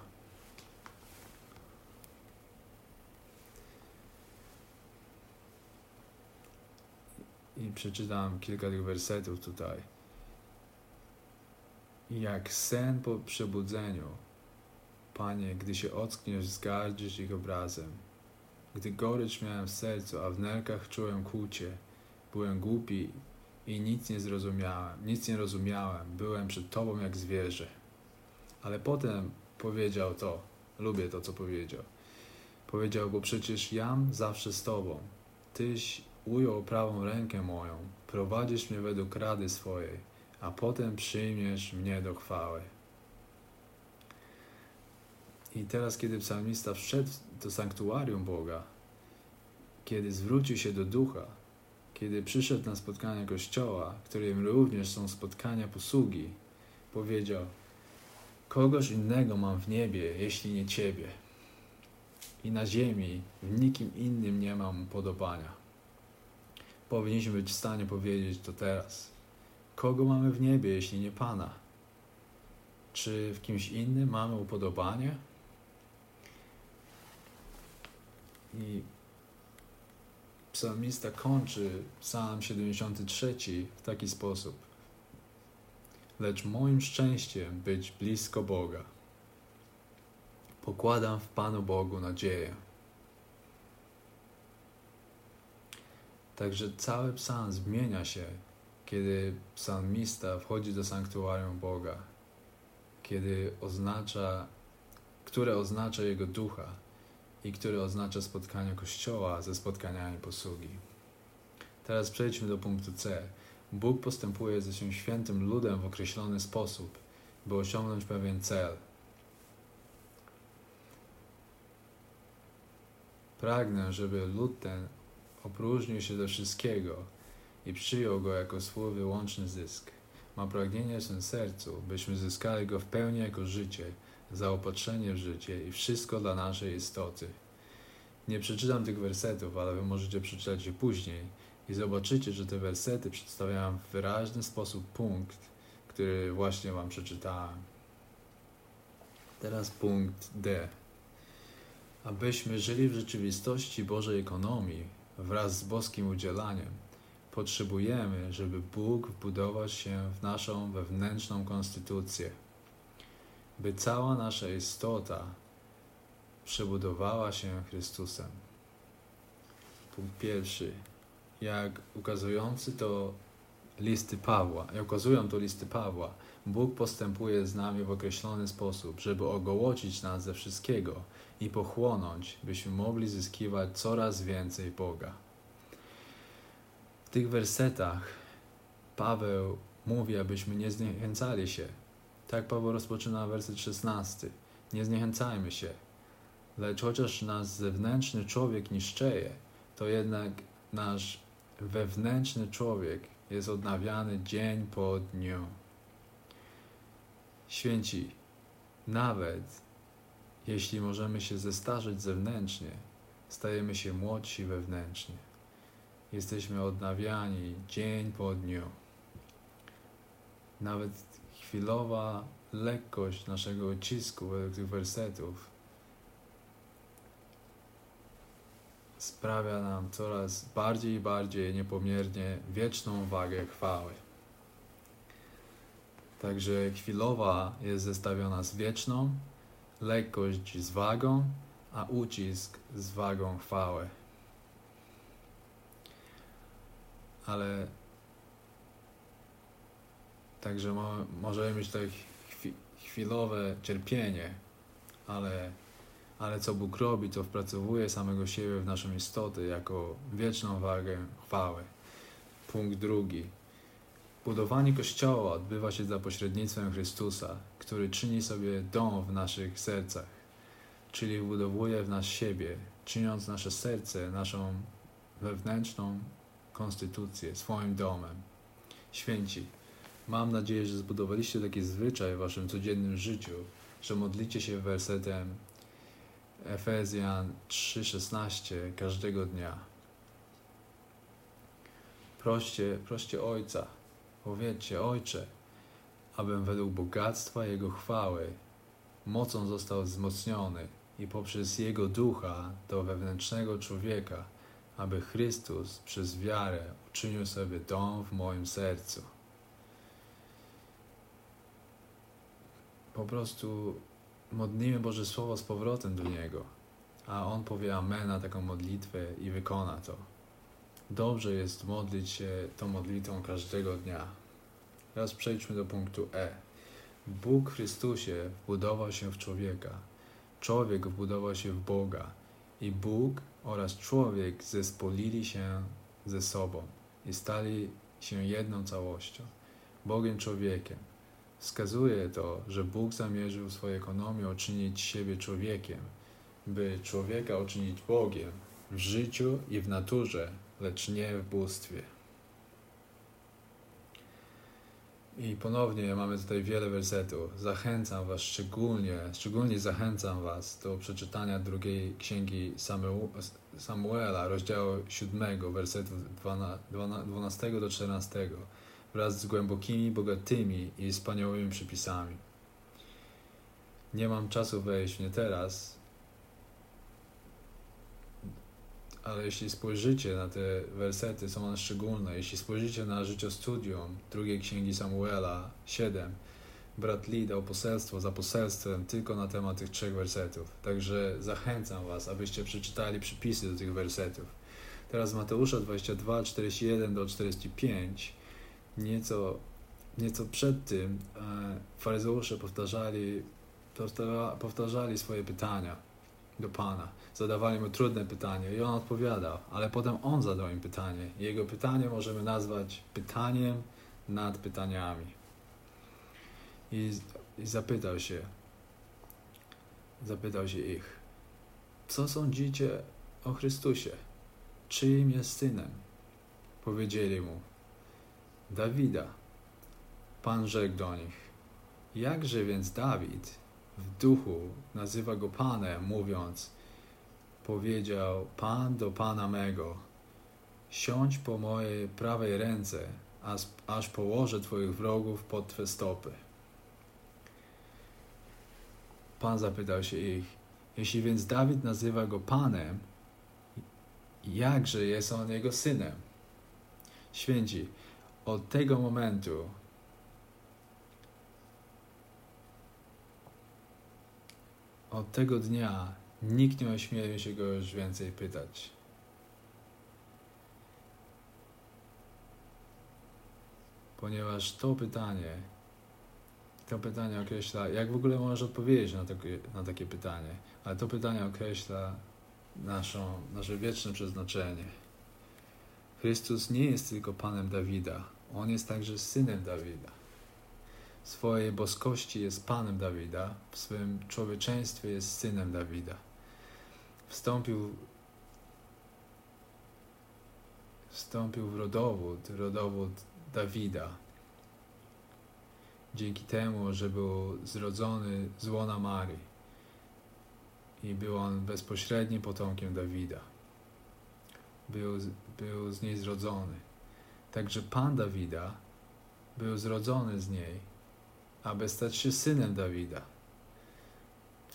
I przeczytam kilka tych wersetów tutaj. Jak sen po przebudzeniu, Panie, gdy się ockniesz, zgardzisz ich obrazem. Gdy gorycz miałem w sercu, a w nerkach czułem kłucie, byłem głupi i nic nie rozumiałem, byłem przed Tobą jak zwierzę. Ale potem powiedział to, lubię to, co powiedział. Powiedział: bo przecież jam zawsze z Tobą. Tyś ujął prawą rękę moją, prowadzisz mnie według rady swojej, a potem przyjmiesz mnie do chwały. I teraz, kiedy psalmista wszedł do sanktuarium Boga, kiedy zwrócił się do Ducha, kiedy przyszedł na spotkanie Kościoła, którym również są spotkania posługi, powiedział: kogoś innego mam w niebie, jeśli nie Ciebie. I na ziemi w nikim innym nie mam upodobania. Powinniśmy być w stanie powiedzieć to teraz. Kogo mamy w niebie, jeśli nie Pana? Czy w kimś innym mamy upodobanie? I psalmista kończy psalm 73 w taki sposób: lecz moim szczęściem być blisko Boga. Pokładam w Panu Bogu nadzieję. Także cały psalm zmienia się, kiedy psalmista wchodzi do sanktuarium Boga, które oznacza Jego Ducha i które oznacza spotkanie Kościoła ze spotkaniami posługi. Teraz przejdźmy do punktu C. Bóg postępuje ze swym świętym ludem w określony sposób, by osiągnąć pewien cel. Pragnę, żeby lud ten opróżnił się ze wszystkiego i przyjął go jako swój wyłączny zysk. Mam pragnienie w swym sercu, byśmy zyskali go w pełni jako życie, zaopatrzenie w życie i wszystko dla naszej istoty. Nie przeczytam tych wersetów, ale wy możecie przeczytać je później i zobaczycie, że te wersety przedstawiają w wyraźny sposób punkt, który właśnie wam przeczytałem. Teraz punkt D. Abyśmy żyli w rzeczywistości Bożej ekonomii wraz z boskim udzielaniem, potrzebujemy, żeby Bóg wbudował się w naszą wewnętrzną konstytucję, by cała nasza istota przebudowała się Chrystusem. Punkt pierwszy. Jak ukazują to listy Pawła, Bóg postępuje z nami w określony sposób, żeby ogołocić nas ze wszystkiego i pochłonąć, byśmy mogli zyskiwać coraz więcej Boga. W tych wersetach Paweł mówi, abyśmy nie zniechęcali się. Tak Paweł rozpoczyna werset 16. Nie zniechęcajmy się. Lecz chociaż nasz zewnętrzny człowiek niszczeje, to jednak nasz wewnętrzny człowiek jest odnawiany dzień po dniu. Święci, nawet jeśli możemy się zestarzeć zewnętrznie, stajemy się młodsi wewnętrznie. Jesteśmy odnawiani dzień po dniu. Nawet chwilowa lekkość naszego ucisku według tych wersetów sprawia nam coraz bardziej i bardziej niepomiernie wieczną wagę chwały. Także chwilowa jest zestawiona z wieczną, lekkość z wagą, a ucisk z wagą chwały. Ale także możemy mieć tutaj chwilowe cierpienie, ale co Bóg robi, to wpracowuje samego siebie w naszą istotę jako wieczną wagę chwały. Punkt drugi. Budowanie Kościoła odbywa się za pośrednictwem Chrystusa, który czyni sobie dom w naszych sercach, czyli wbudowuje w nas siebie, czyniąc nasze serce, naszą wewnętrzną konstytucję, swoim domem. Święci, mam nadzieję, że zbudowaliście taki zwyczaj w waszym codziennym życiu, że modlicie się wersetem Efezjan 3,16 każdego dnia. Proście Ojca, powiedzcie: Ojcze, abym według bogactwa Jego chwały mocą został wzmocniony i poprzez Jego Ducha do wewnętrznego człowieka, aby Chrystus przez wiarę uczynił sobie dom w moim sercu. Po prostu modlimy Boże Słowo z powrotem do Niego, a On powie amen na taką modlitwę i wykona to. Dobrze jest modlić się tą modlitwą każdego dnia. Teraz przejdźmy do punktu E. Bóg w Chrystusie wbudował się w człowieka. Człowiek wbudował się w Boga. I Bóg oraz człowiek zespolili się ze sobą i stali się jedną całością, Bogiem człowiekiem. Wskazuje to, że Bóg zamierzył w swojej ekonomii uczynić siebie człowiekiem, by człowieka uczynić Bogiem w życiu i w naturze, lecz nie w bóstwie. I ponownie mamy tutaj wiele wersetów. Zachęcam was, szczególnie zachęcam was do przeczytania drugiej księgi Samuela, rozdziału 7, wersetów 12 do 14, wraz z głębokimi, bogatymi i wspaniałymi przepisami. Nie mam czasu wejść w nie teraz, ale jeśli spojrzycie na te wersety, są one szczególne. Jeśli spojrzycie na życiostudium drugiej księgi Samuela 7, brat Lee dał poselstwo za poselstwem tylko na temat tych 3 wersetów. Także zachęcam was, abyście przeczytali przypisy do tych wersetów. Teraz Mateusza 22, 41 do 45. Nieco przed tym faryzeusze powtarzali swoje pytania do Pana. Zadawali mu trudne pytanie i on odpowiadał, ale potem on zadał im pytanie. Jego pytanie możemy nazwać pytaniem nad pytaniami. I zapytał się ich: co sądzicie o Chrystusie? Czyim jest synem? Powiedzieli mu: Dawida. Pan rzekł do nich: jakże więc Dawid w duchu nazywa go Panem, mówiąc: powiedział Pan do Pana mego: siądź po mojej prawej ręce, aż położę Twoich wrogów pod Twe stopy. Pan zapytał się ich: jeśli więc Dawid nazywa go Panem, jakże jest on jego synem? Święci, od tego momentu od tego dnia nikt nie ośmielił się go już więcej pytać. Ponieważ to pytanie określa, jak w ogóle możesz odpowiedzieć na takie pytanie, ale to pytanie określa nasze wieczne przeznaczenie. Chrystus nie jest tylko Panem Dawida, On jest także Synem Dawida. W swojej boskości jest Panem Dawida, w swym człowieczeństwie jest Synem Dawida. Wstąpił w rodowód Dawida. Dzięki temu, że był zrodzony z łona Marii i był on bezpośrednim potomkiem Dawida. Był z niej zrodzony. Także Pan Dawida był zrodzony z niej, aby stać się synem Dawida. W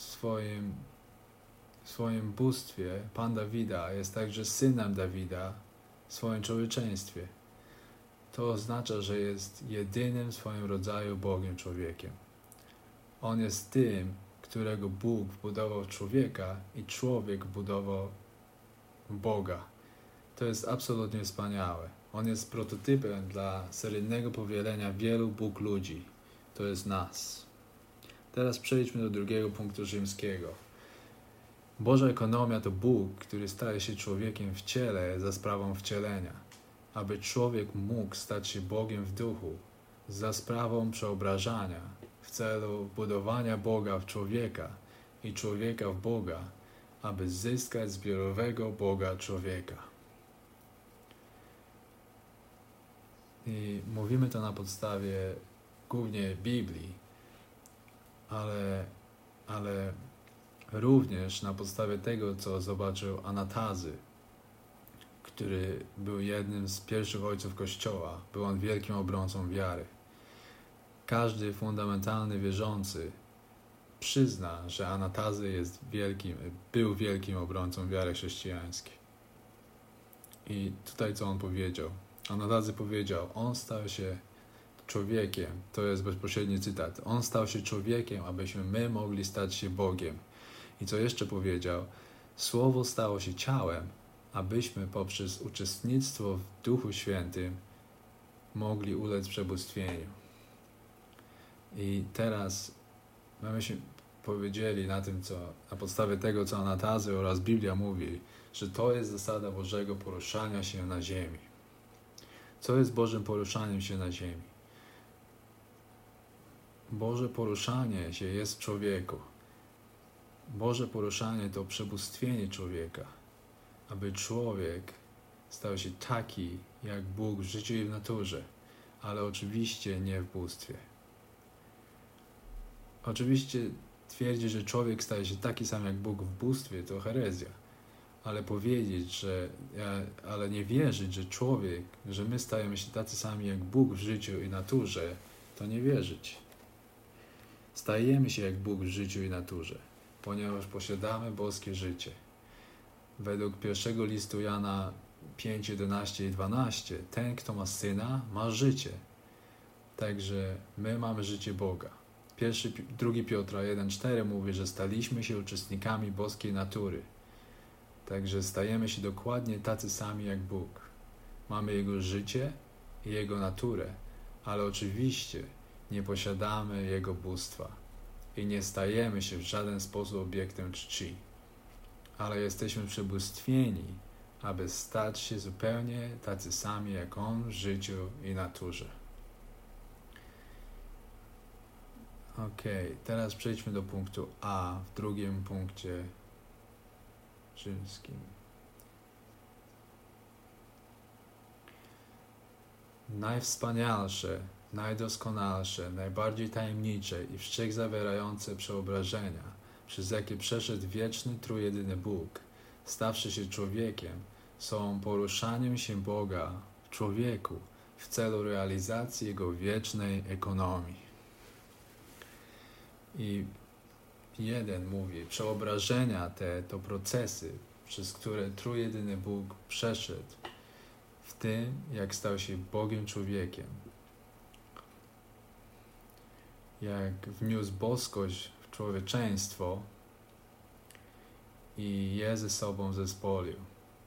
swoim bóstwie Pan Dawida jest także synem Dawida w swoim człowieczeństwie. To oznacza, że jest jedynym w swoim rodzaju Bogiem człowiekiem. On jest tym, którego Bóg wbudował w człowieka i człowiek wbudował Boga. To jest absolutnie wspaniałe. On jest prototypem dla seryjnego powielenia wielu Bóg ludzi. To jest nas. Teraz przejdźmy do drugiego punktu rzymskiego. Boża ekonomia to Bóg, który staje się człowiekiem w ciele za sprawą wcielenia. aby człowiek mógł stać się Bogiem w duchu za sprawą przeobrażania w celu budowania Boga w człowieka i człowieka w Boga, aby zyskać zbiorowego Boga człowieka. I mówimy to na podstawie głównie Biblii, ale również na podstawie tego, co zobaczył Anatazy, który był jednym z pierwszych ojców Kościoła. Był on wielkim obrońcą wiary. Każdy fundamentalny wierzący przyzna, że Anatazy był wielkim obrońcą wiary chrześcijańskiej. I tutaj co on powiedział? Anatazy powiedział, on stał się człowiekiem, to jest bezpośredni cytat, on stał się człowiekiem, abyśmy my mogli stać się Bogiem. I co jeszcze powiedział? Słowo stało się ciałem, abyśmy poprzez uczestnictwo w Duchu Świętym mogli ulec przebóstwieniu. I teraz myśmy powiedzieli na podstawie tego, co Anatazy oraz Biblia mówi, że to jest zasada Bożego poruszania się na ziemi. Co jest Bożym poruszaniem się na ziemi? Boże poruszanie się jest w człowieku. Boże poruszanie to przebóstwienie człowieka, aby człowiek stał się taki jak Bóg w życiu i w naturze, ale oczywiście nie w bóstwie. Oczywiście twierdzić, że człowiek staje się taki sam jak Bóg w bóstwie, to herezja. Ale nie wierzyć, że my stajemy się tacy sami jak Bóg w życiu i naturze, to nie wierzyć. Stajemy się jak Bóg w życiu i naturze, ponieważ posiadamy boskie życie. Według pierwszego listu Jana 5, 11 i 12, ten, kto ma Syna, ma życie. Także my mamy życie Boga. 2 Piotra 1,4 mówi, że staliśmy się uczestnikami boskiej natury. Także stajemy się dokładnie tacy sami jak Bóg. Mamy Jego życie i Jego naturę, ale oczywiście nie posiadamy Jego bóstwa i nie stajemy się w żaden sposób obiektem czci. Ale jesteśmy przebóstwieni, aby stać się zupełnie tacy sami jak On w życiu i naturze. Teraz przejdźmy do punktu A w drugim punkcie rzymskim. Najwspanialsze, najdoskonalsze, najbardziej tajemnicze i wszechzawierające przeobrażenia, przez jakie przeszedł wieczny, trójjedyny Bóg, stawszy się człowiekiem, są poruszaniem się Boga w człowieku w celu realizacji Jego wiecznej ekonomii. I jeden mówi, przeobrażenia te to procesy, przez które trójjedyny Bóg przeszedł w tym, jak stał się Bogiem człowiekiem. Jak wniósł boskość w człowieczeństwo i je ze sobą zespolił.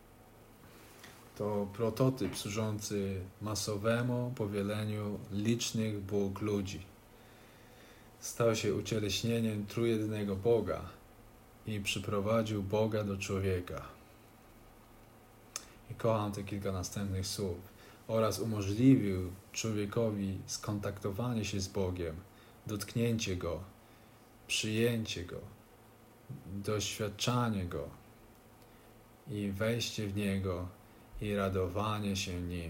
To prototyp służący masowemu powieleniu licznych Bóg ludzi. Stał się ucieleśnieniem trójjedynego Boga i przyprowadził Boga do człowieka. I kocham te kilka następnych słów. Oraz umożliwił człowiekowi skontaktowanie się z Bogiem, dotknięcie Go, przyjęcie Go, doświadczanie Go i wejście w Niego i radowanie się Nim.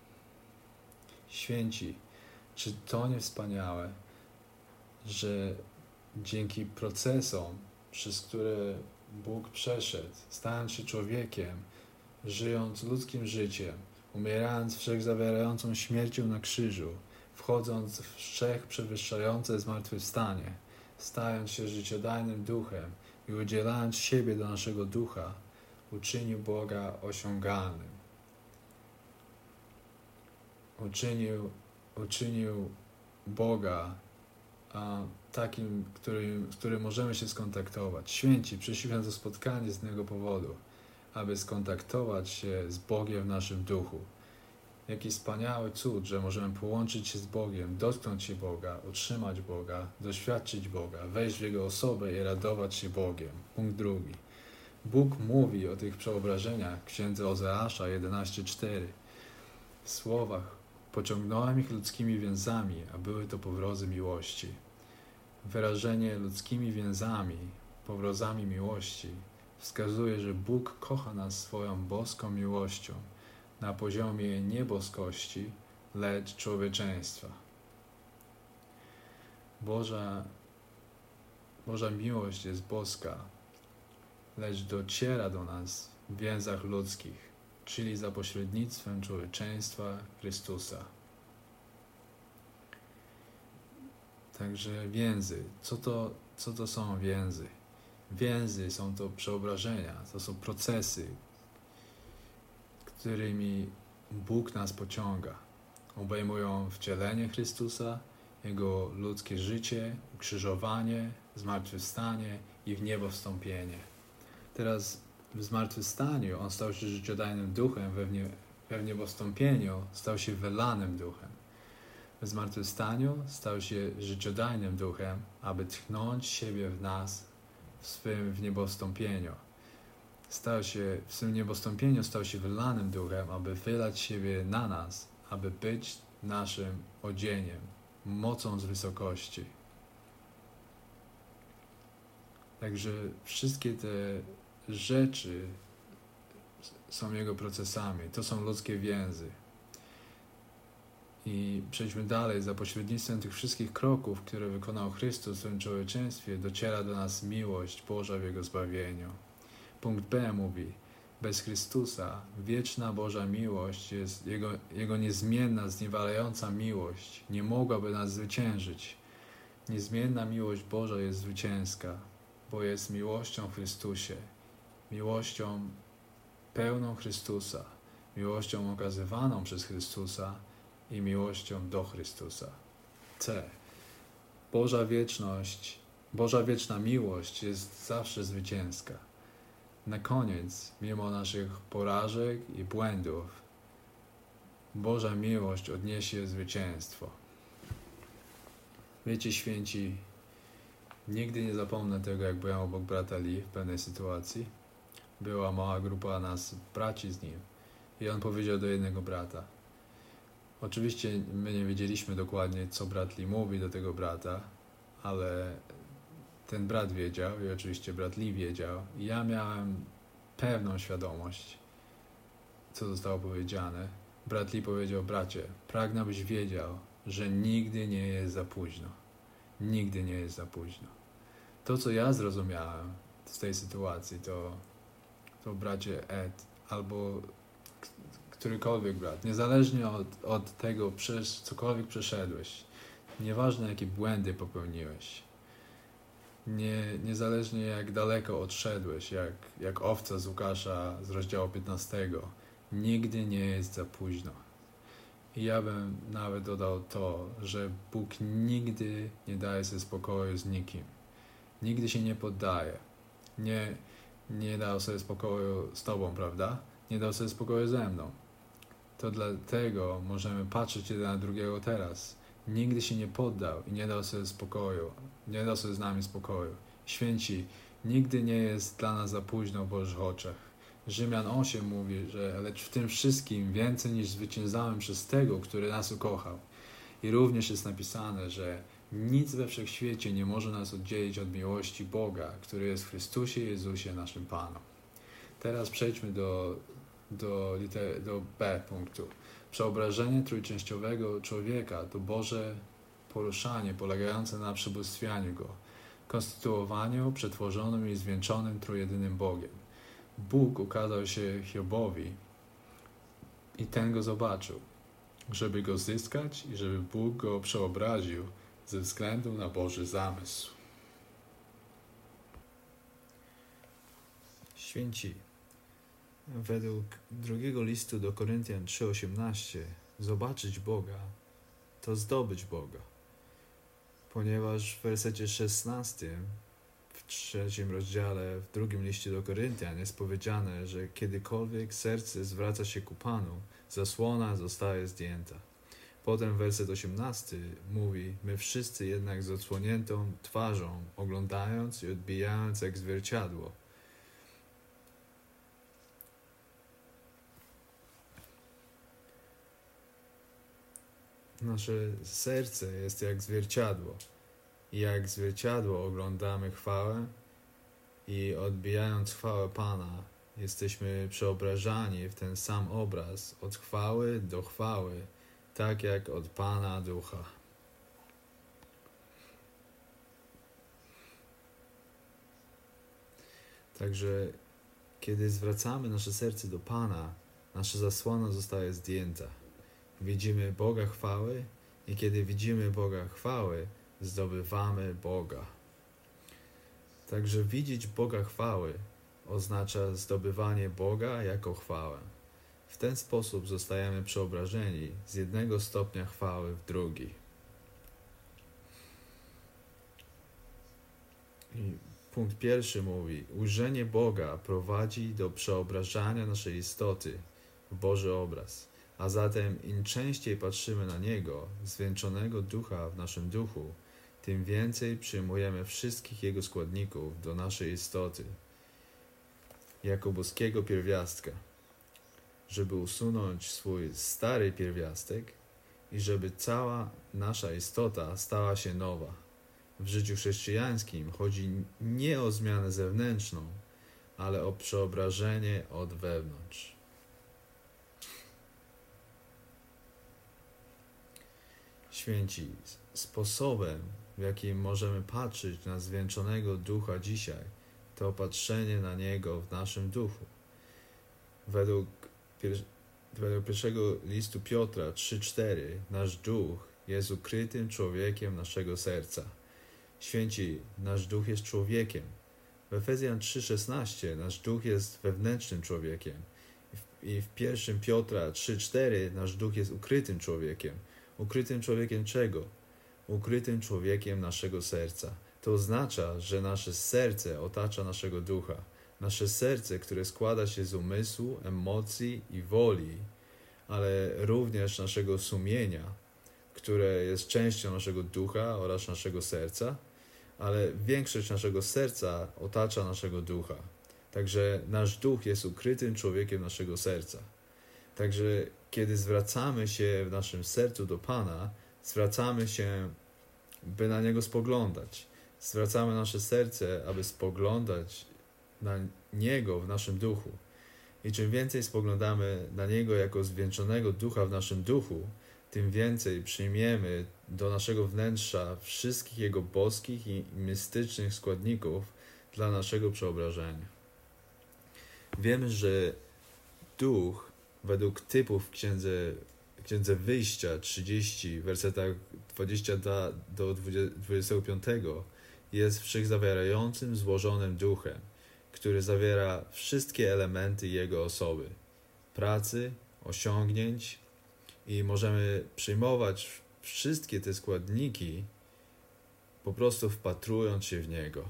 Święci, czy to nie wspaniałe, że dzięki procesom, przez które Bóg przeszedł, stając się człowiekiem, żyjąc ludzkim życiem, umierając wszechzawierającą śmiercią na krzyżu, wchodząc w wszechprzewyższające zmartwychwstanie, stając się życiodajnym duchem i udzielając siebie do naszego ducha, uczynił Boga osiągalnym. Uczynił Boga takim, z którym możemy się skontaktować. Święci przyszli na to spotkanie z tego powodu, aby skontaktować się z Bogiem w naszym duchu. Jaki wspaniały cud, że możemy połączyć się z Bogiem, dotknąć się Boga, otrzymać Boga, doświadczyć Boga, wejść w Jego osobę i radować się Bogiem. Punkt drugi. Bóg mówi o tych przeobrażeniach w księdze Ozeasza 11:4. W słowach: pociągnąłem ich ludzkimi więzami, a były to powrozy miłości. Wyrażenie ludzkimi więzami, powrozami miłości wskazuje, że Bóg kocha nas swoją boską miłością na poziomie nie boskości, lecz człowieczeństwa. Boża miłość jest boska, lecz dociera do nas w więzach ludzkich, czyli za pośrednictwem człowieczeństwa Chrystusa. Także więzy. Co to są więzy? Więzy są to przeobrażenia, to są procesy, którymi Bóg nas pociąga. Obejmują wcielenie Chrystusa, Jego ludzkie życie, ukrzyżowanie, zmartwychwstanie i w niebo wstąpienie. Teraz w zmartwychwstaniu On stał się życiodajnym duchem, we wniebowstąpieniu stał się wylanym duchem. W zmartwychwstaniu stał się życiodajnym duchem, aby tchnąć siebie w nas w swym wniebowstąpieniu. W swym niebostąpieniu stał się wylanym duchem, aby wylać siebie na nas, aby być naszym odzieniem, mocą z wysokości. Także wszystkie te rzeczy są Jego procesami. To są ludzkie więzy. I przejdźmy dalej. Za pośrednictwem tych wszystkich kroków, które wykonał Chrystus w swoim człowieczeństwie, dociera do nas miłość Boża w Jego zbawieniu. Punkt B mówi: bez Chrystusa wieczna Boża miłość jest Jego niezmienna, zniewalająca miłość nie mogłaby nas zwyciężyć. Niezmienna miłość Boża jest zwycięska, bo jest miłością w Chrystusie, miłością pełną Chrystusa, miłością okazywaną przez Chrystusa i miłością do Chrystusa. C. Boża wieczna miłość jest zawsze zwycięska. Na koniec, mimo naszych porażek i błędów, Boża miłość odniesie zwycięstwo. Wiecie, święci, nigdy nie zapomnę tego, jak byłem obok brata Lee w pewnej sytuacji. Była mała grupa nas, braci z nim, i on powiedział do jednego brata. Oczywiście my nie wiedzieliśmy dokładnie, co brat Lee mówi do tego brata, ale ten brat wiedział i oczywiście brat Lee wiedział. I ja miałem pewną świadomość, co zostało powiedziane. Brat Lee powiedział: bracie, pragnę, abyś wiedział, że nigdy nie jest za późno. Nigdy nie jest za późno. To, co ja zrozumiałem z tej sytuacji, to bracie Ed, albo którykolwiek brat, niezależnie od tego, przez cokolwiek przeszedłeś, nieważne jakie błędy popełniłeś, niezależnie jak daleko odszedłeś, jak owca z Łukasza z rozdziału 15, nigdy nie jest za późno. I ja bym nawet dodał to, że Bóg nigdy nie daje sobie spokoju z nikim. Nigdy się nie poddaje. Nie dał sobie spokoju z Tobą, prawda? Nie dał sobie spokoju ze mną. To dlatego możemy patrzeć jeden na drugiego teraz. Nigdy się nie poddał i nie dał sobie spokoju. Nie dał sobie z nami spokoju. Święci, nigdy nie jest dla nas za późno w Bożych oczach. Rzymian 8 mówi, że lecz w tym wszystkim więcej niż zwyciężamy przez tego, który nas ukochał. I również jest napisane, że nic we wszechświecie nie może nas oddzielić od miłości Boga, który jest w Chrystusie Jezusie naszym Panu. Teraz przejdźmy do B punktu. Przeobrażenie trójczęściowego człowieka to Boże poruszanie polegające na przebóstwianiu Go, konstytuowaniu przetworzonym i zwieńczonym trójjedynym Bogiem. Bóg ukazał się Hiobowi i ten go zobaczył, żeby go zyskać i żeby Bóg go przeobraził ze względu na Boży zamysł. Święci, według drugiego listu do Koryntian 3:18 zobaczyć Boga to zdobyć Boga, ponieważ w wersecie 16 w 3 rozdziale, w drugim liście do Koryntian jest powiedziane, że kiedykolwiek serce zwraca się ku Panu, zasłona zostaje zdjęta. Potem werset 18 mówi: my wszyscy jednak z odsłoniętą twarzą, oglądając i odbijając jak zwierciadło. Nasze serce jest jak zwierciadło. I jak zwierciadło oglądamy chwałę i odbijając chwałę Pana, jesteśmy przeobrażani w ten sam obraz od chwały do chwały, tak jak od Pana Ducha. Także kiedy zwracamy nasze serce do Pana, nasza zasłona zostaje zdjęta. Widzimy Boga chwały i kiedy widzimy Boga chwały, zdobywamy Boga. Także widzieć Boga chwały oznacza zdobywanie Boga jako chwałę. W ten sposób zostajemy przeobrażeni z jednego stopnia chwały w drugi. I punkt pierwszy mówi: ujrzenie Boga prowadzi do przeobrażania naszej istoty w Boży obraz. A zatem im częściej patrzymy na Niego, zwieńczonego Ducha w naszym duchu, tym więcej przyjmujemy wszystkich Jego składników do naszej istoty, jako boskiego pierwiastka, żeby usunąć swój stary pierwiastek i żeby cała nasza istota stała się nowa. W życiu chrześcijańskim chodzi nie o zmianę zewnętrzną, ale o przeobrażenie od wewnątrz. Święci, sposobem, w jakim możemy patrzeć na zwieńczonego Ducha dzisiaj, to patrzenie na Niego w naszym duchu. Według pierwszego listu Piotra 3:4 nasz duch jest ukrytym człowiekiem naszego serca. Święci, nasz duch jest człowiekiem. W Efezjan 3:16 nasz duch jest wewnętrznym człowiekiem. I w 1 Piotra 3:4 nasz duch jest ukrytym człowiekiem. Ukrytym człowiekiem czego? Ukrytym człowiekiem naszego serca. To oznacza, że nasze serce otacza naszego ducha. Nasze serce, które składa się z umysłu, emocji i woli, ale również naszego sumienia, które jest częścią naszego ducha oraz naszego serca, ale większość naszego serca otacza naszego ducha. Także nasz duch jest ukrytym człowiekiem naszego serca. Także kiedy zwracamy się w naszym sercu do Pana, zwracamy się, by na Niego spoglądać. Zwracamy nasze serce, aby spoglądać na Niego w naszym duchu. I czym więcej spoglądamy na Niego jako zwieńczonego Ducha w naszym duchu, tym więcej przyjmiemy do naszego wnętrza wszystkich Jego boskich i mistycznych składników dla naszego przeobrażenia. Wiemy, że Duch według typów w Księdze Wyjścia 30, wersetach 22 do 25 jest wszechzawierającym, złożonym duchem, który zawiera wszystkie elementy Jego osoby, pracy, osiągnięć i możemy przyjmować wszystkie te składniki po prostu wpatrując się w Niego.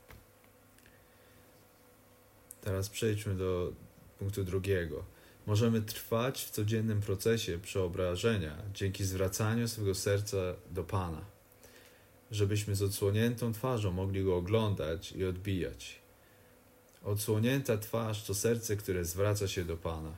Teraz przejdźmy do punktu drugiego. Możemy trwać w codziennym procesie przeobrażenia dzięki zwracaniu swego serca do Pana, żebyśmy z odsłoniętą twarzą mogli Go oglądać i odbijać. Odsłonięta twarz to serce, które zwraca się do Pana.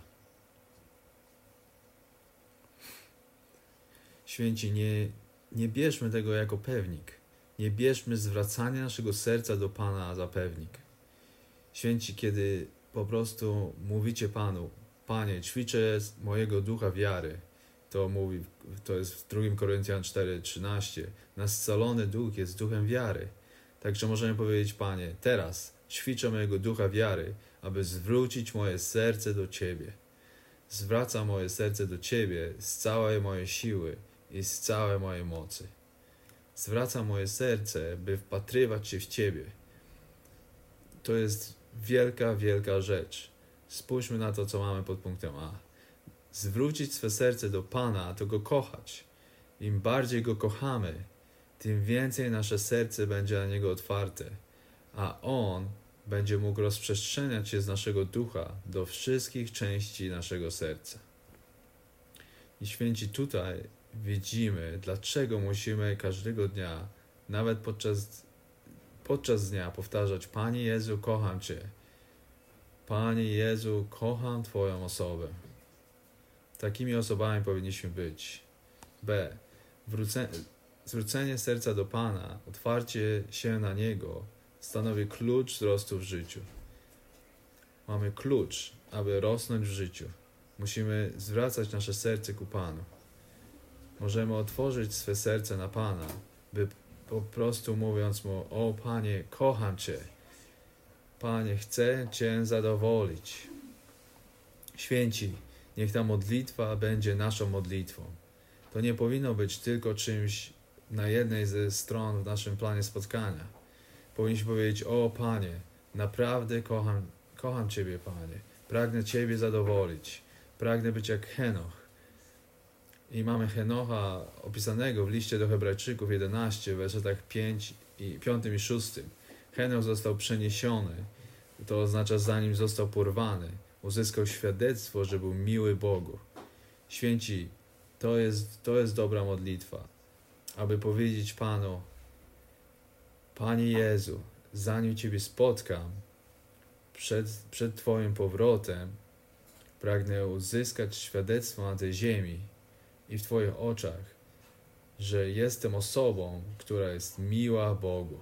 Święci, nie bierzmy tego jako pewnik. Nie bierzmy zwracania naszego serca do Pana za pewnik. Święci, kiedy po prostu mówicie Panu: Panie, ćwiczę mojego ducha wiary, to jest w 2 Koryntian 4:13. Nasz scalony duch jest duchem wiary. Także możemy powiedzieć: Panie, teraz ćwiczę mojego ducha wiary, aby zwrócić moje serce do Ciebie. Zwracam moje serce do Ciebie z całej mojej siły i z całej mojej mocy. Zwracam moje serce, by wpatrywać się w Ciebie. To jest wielka, wielka rzecz. Spójrzmy na to, co mamy pod punktem A. Zwrócić swe serce do Pana, to Go kochać. Im bardziej Go kochamy, tym więcej nasze serce będzie na Niego otwarte, a On będzie mógł rozprzestrzeniać się z naszego ducha do wszystkich części naszego serca. I święci, tutaj widzimy, dlaczego musimy każdego dnia, nawet podczas dnia powtarzać: Panie Jezu, kocham Cię. Panie Jezu, kocham Twoją osobę. Takimi osobami powinniśmy być. B. Zwrócenie serca do Pana, otwarcie się na Niego stanowi klucz wzrostu w życiu. Mamy klucz, aby rosnąć w życiu. Musimy zwracać nasze serce ku Panu. Możemy otworzyć swe serce na Pana, by po prostu mówiąc Mu: o Panie, kocham Cię. Panie, chcę Cię zadowolić. Święci, niech ta modlitwa będzie naszą modlitwą. To nie powinno być tylko czymś na jednej ze stron w naszym planie spotkania. Powinniśmy powiedzieć: o Panie, naprawdę kocham Ciebie, Panie. Pragnę Ciebie zadowolić. Pragnę być jak Henoch. I mamy Henocha opisanego w liście do Hebrajczyków 11, w wersetach 5 i 6. Henoch został przeniesiony, to oznacza zanim został porwany. Uzyskał świadectwo, że był miły Bogu. Święci, to jest dobra modlitwa, aby powiedzieć Panu: Panie Jezu, zanim Ciebie spotkam, przed Twoim powrotem, pragnę uzyskać świadectwo na tej ziemi i w Twoich oczach, że jestem osobą, która jest miła Bogu.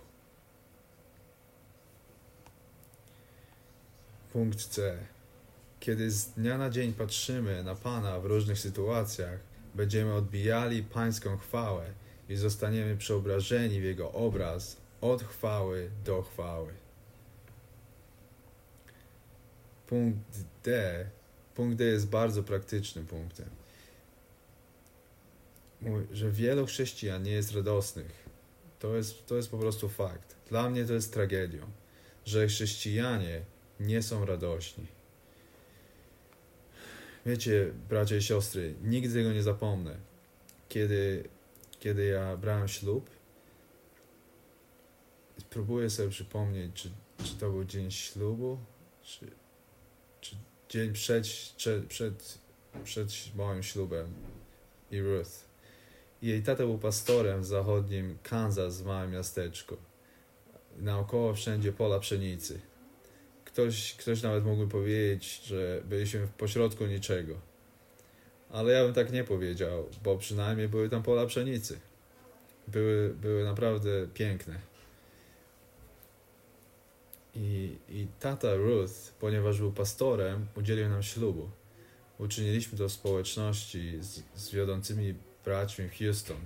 Punkt C. Kiedy z dnia na dzień patrzymy na Pana w różnych sytuacjach, będziemy odbijali Pańską chwałę i zostaniemy przeobrażeni w Jego obraz od chwały do chwały. Punkt D jest bardzo praktycznym punktem. Mówi, że wielu chrześcijan nie jest radosnych. To jest po prostu fakt. Dla mnie to jest tragedią, że chrześcijanie nie są radośni. Wiecie, bracia i siostry, nigdy tego nie zapomnę. Kiedy ja brałem ślub, próbuję sobie przypomnieć, czy to był dzień ślubu, czy dzień przed moim ślubem i Ruth. Jej tata był pastorem w zachodnim Kansas, w małym miasteczku. Naokoło wszędzie pola pszenicy. Ktoś nawet mógłby powiedzieć, że byliśmy w pośrodku niczego. Ale ja bym tak nie powiedział, bo przynajmniej były tam pola pszenicy. Były naprawdę piękne. I tata Ruth, ponieważ był pastorem, udzielił nam ślubu. Uczyniliśmy to w społeczności z wiodącymi braćmi w Houston.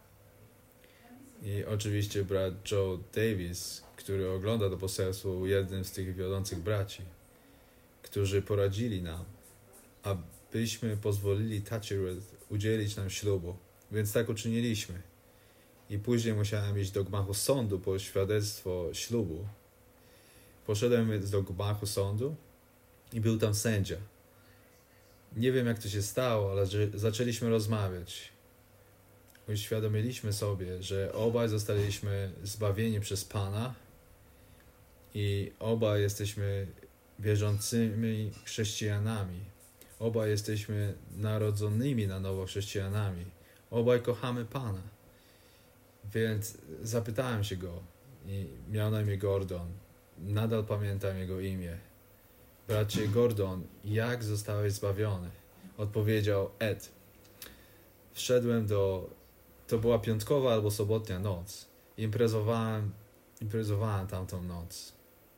I oczywiście brat Joe Davis, który ogląda to poselstwo, był jednym z tych wiodących braci, którzy poradzili nam, abyśmy pozwolili tacie Ruth udzielić nam ślubu. Więc tak uczyniliśmy. I później musiałem iść do gmachu sądu po świadectwo ślubu. Poszedłem do gmachu sądu i był tam sędzia. Nie wiem, jak to się stało, ale zaczęliśmy rozmawiać. Uświadomiliśmy sobie, że obaj zostaliśmy zbawieni przez Pana i obaj jesteśmy wierzącymi chrześcijanami. Obaj jesteśmy narodzonymi na nowo chrześcijanami. Obaj kochamy Pana. Więc zapytałem się go i miał na imię Gordon. Nadal pamiętam jego imię. Bracie Gordon, jak zostałeś zbawiony? Odpowiedział: Ed. Wszedłem to była piątkowa albo sobotnia noc. Imprezowałem tamtą noc.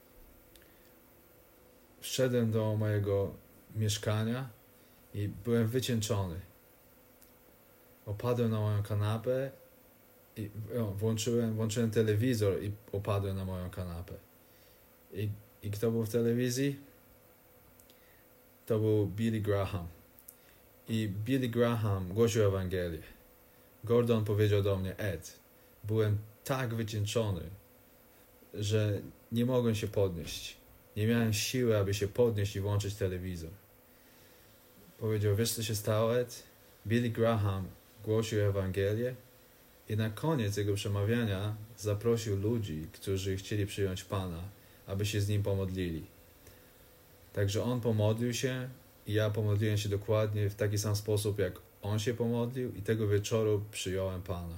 Wszedłem do mojego mieszkania i byłem wycieńczony. Opadłem na moją kanapę i włączyłem telewizor i opadłem na moją kanapę. I kto był w telewizji? To był Billy Graham. I Billy Graham głosił Ewangelię. Gordon powiedział do mnie: Ed, byłem tak wycieńczony, że nie mogłem się podnieść. Nie miałem siły, aby się podnieść i włączyć telewizor. Powiedział: wiesz, co się stało, Ed? Billy Graham głosił Ewangelię i na koniec jego przemawiania zaprosił ludzi, którzy chcieli przyjąć Pana, aby się z nim pomodlili. Także on pomodlił się i ja pomodliłem się dokładnie w taki sam sposób, jak on się pomodlił, i tego wieczoru przyjąłem Pana.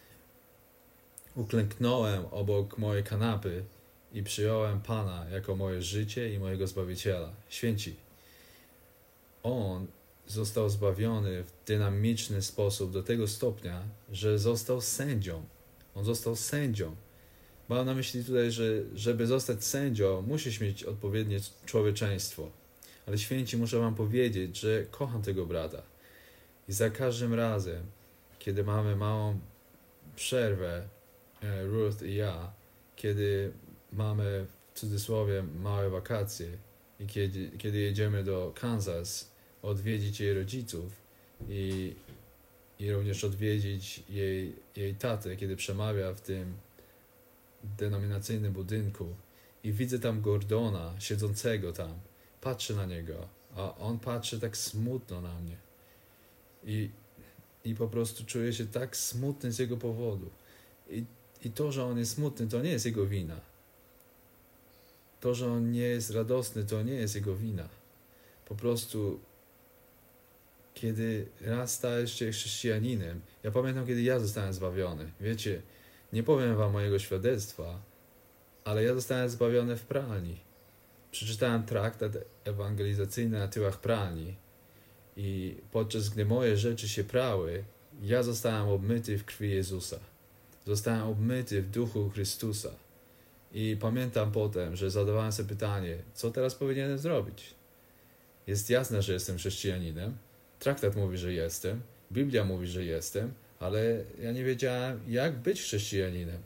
Uklęknąłem obok mojej kanapy i przyjąłem Pana jako moje życie i mojego Zbawiciela. Święci, On został zbawiony w dynamiczny sposób do tego stopnia, że został sędzią. On został sędzią. Mam na myśli tutaj, że żeby zostać sędzią, musisz mieć odpowiednie człowieczeństwo. Ale święci, muszę wam powiedzieć, że kocham tego brata. I za każdym razem, kiedy mamy małą przerwę, Ruth i ja, kiedy mamy w cudzysłowie małe wakacje i kiedy jedziemy do Kansas odwiedzić jej rodziców i również odwiedzić jej tatę, kiedy przemawia w tym denominacyjnym budynku i widzę tam Gordona siedzącego tam, patrzę na niego, a on patrzy tak smutno na mnie i po prostu czuję się tak smutny z jego powodu i to, że on jest smutny, to nie jest jego wina. To, że on nie jest radosny, to nie jest jego wina. Po prostu kiedy raz stajesz się chrześcijaninem, ja pamiętam, kiedy ja zostałem zbawiony. Wiecie, nie powiem wam mojego świadectwa, ale ja zostałem zbawiony w pralni. Przeczytałem traktat ewangelizacyjny na tyłach pralni i podczas gdy moje rzeczy się prały, ja zostałem obmyty w krwi Jezusa. Zostałem obmyty w duchu Chrystusa. I pamiętam potem, że zadawałem sobie pytanie, co teraz powinienem zrobić? Jest jasne, że jestem chrześcijaninem. Traktat mówi, że jestem. Biblia mówi, że jestem. Ale ja nie wiedziałem, jak być chrześcijaninem.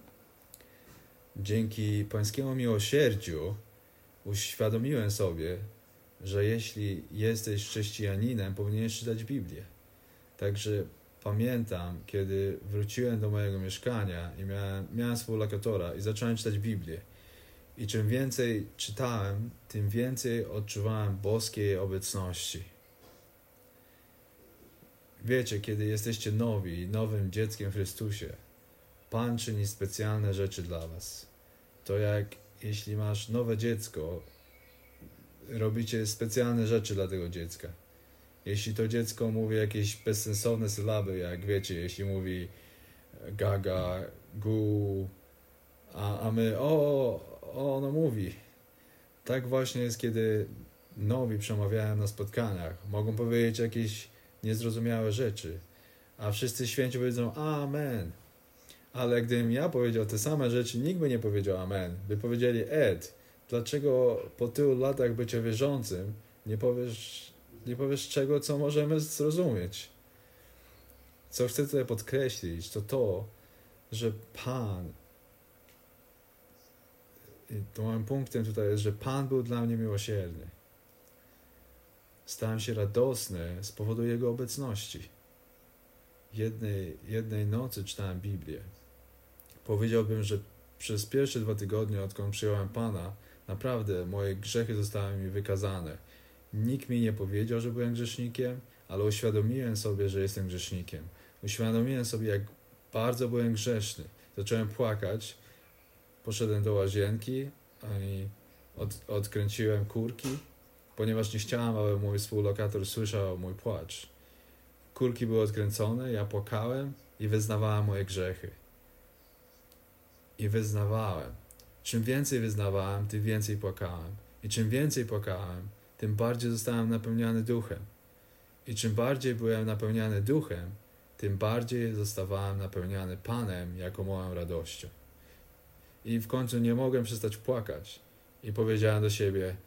Dzięki pańskiemu miłosierdziu uświadomiłem sobie, że jeśli jesteś chrześcijaninem, powinieneś czytać Biblię. Także pamiętam, kiedy wróciłem do mojego mieszkania i miałem współlokatora i zacząłem czytać Biblię. I czym więcej czytałem, tym więcej odczuwałem boskiej obecności. Wiecie, kiedy jesteście nowym dzieckiem w Chrystusie, Pan czyni specjalne rzeczy dla was. To jak jeśli masz nowe dziecko, robicie specjalne rzeczy dla tego dziecka. Jeśli to dziecko mówi jakieś bezsensowne sylaby, jak wiecie, jeśli mówi gaga, gu, a my ono mówi. Tak właśnie jest, kiedy nowi przemawiają na spotkaniach. Mogą powiedzieć jakieś niezrozumiałe rzeczy, a wszyscy święci powiedzą amen. Ale gdybym ja powiedział te same rzeczy, nikt by nie powiedział amen. By powiedzieli Ed, dlaczego po tylu latach bycia wierzącym nie powiesz czego, co możemy zrozumieć? Co chcę tutaj podkreślić, to, że Pan, i to moim punktem tutaj jest, że Pan był dla mnie miłosierny. Stałem się radosny z powodu Jego obecności. Jednej nocy czytałem Biblię. Powiedziałbym, że przez pierwsze 2 tygodnie, odkąd przyjąłem Pana, naprawdę moje grzechy zostały mi wykazane. Nikt mi nie powiedział, że byłem grzesznikiem, ale uświadomiłem sobie, że jestem grzesznikiem. Uświadomiłem sobie, jak bardzo byłem grzeszny. Zacząłem płakać, poszedłem do łazienki i odkręciłem kurki, ponieważ nie chciałem, aby mój współlokator słyszał mój płacz. Kurki były odkręcone, ja płakałem i wyznawałem moje grzechy. I wyznawałem. Czym więcej wyznawałem, tym więcej płakałem. I czym więcej płakałem, tym bardziej zostałem napełniany duchem. I czym bardziej byłem napełniany duchem, tym bardziej zostawałem napełniany Panem jako moją radością. I w końcu nie mogłem przestać płakać. I powiedziałem do siebie,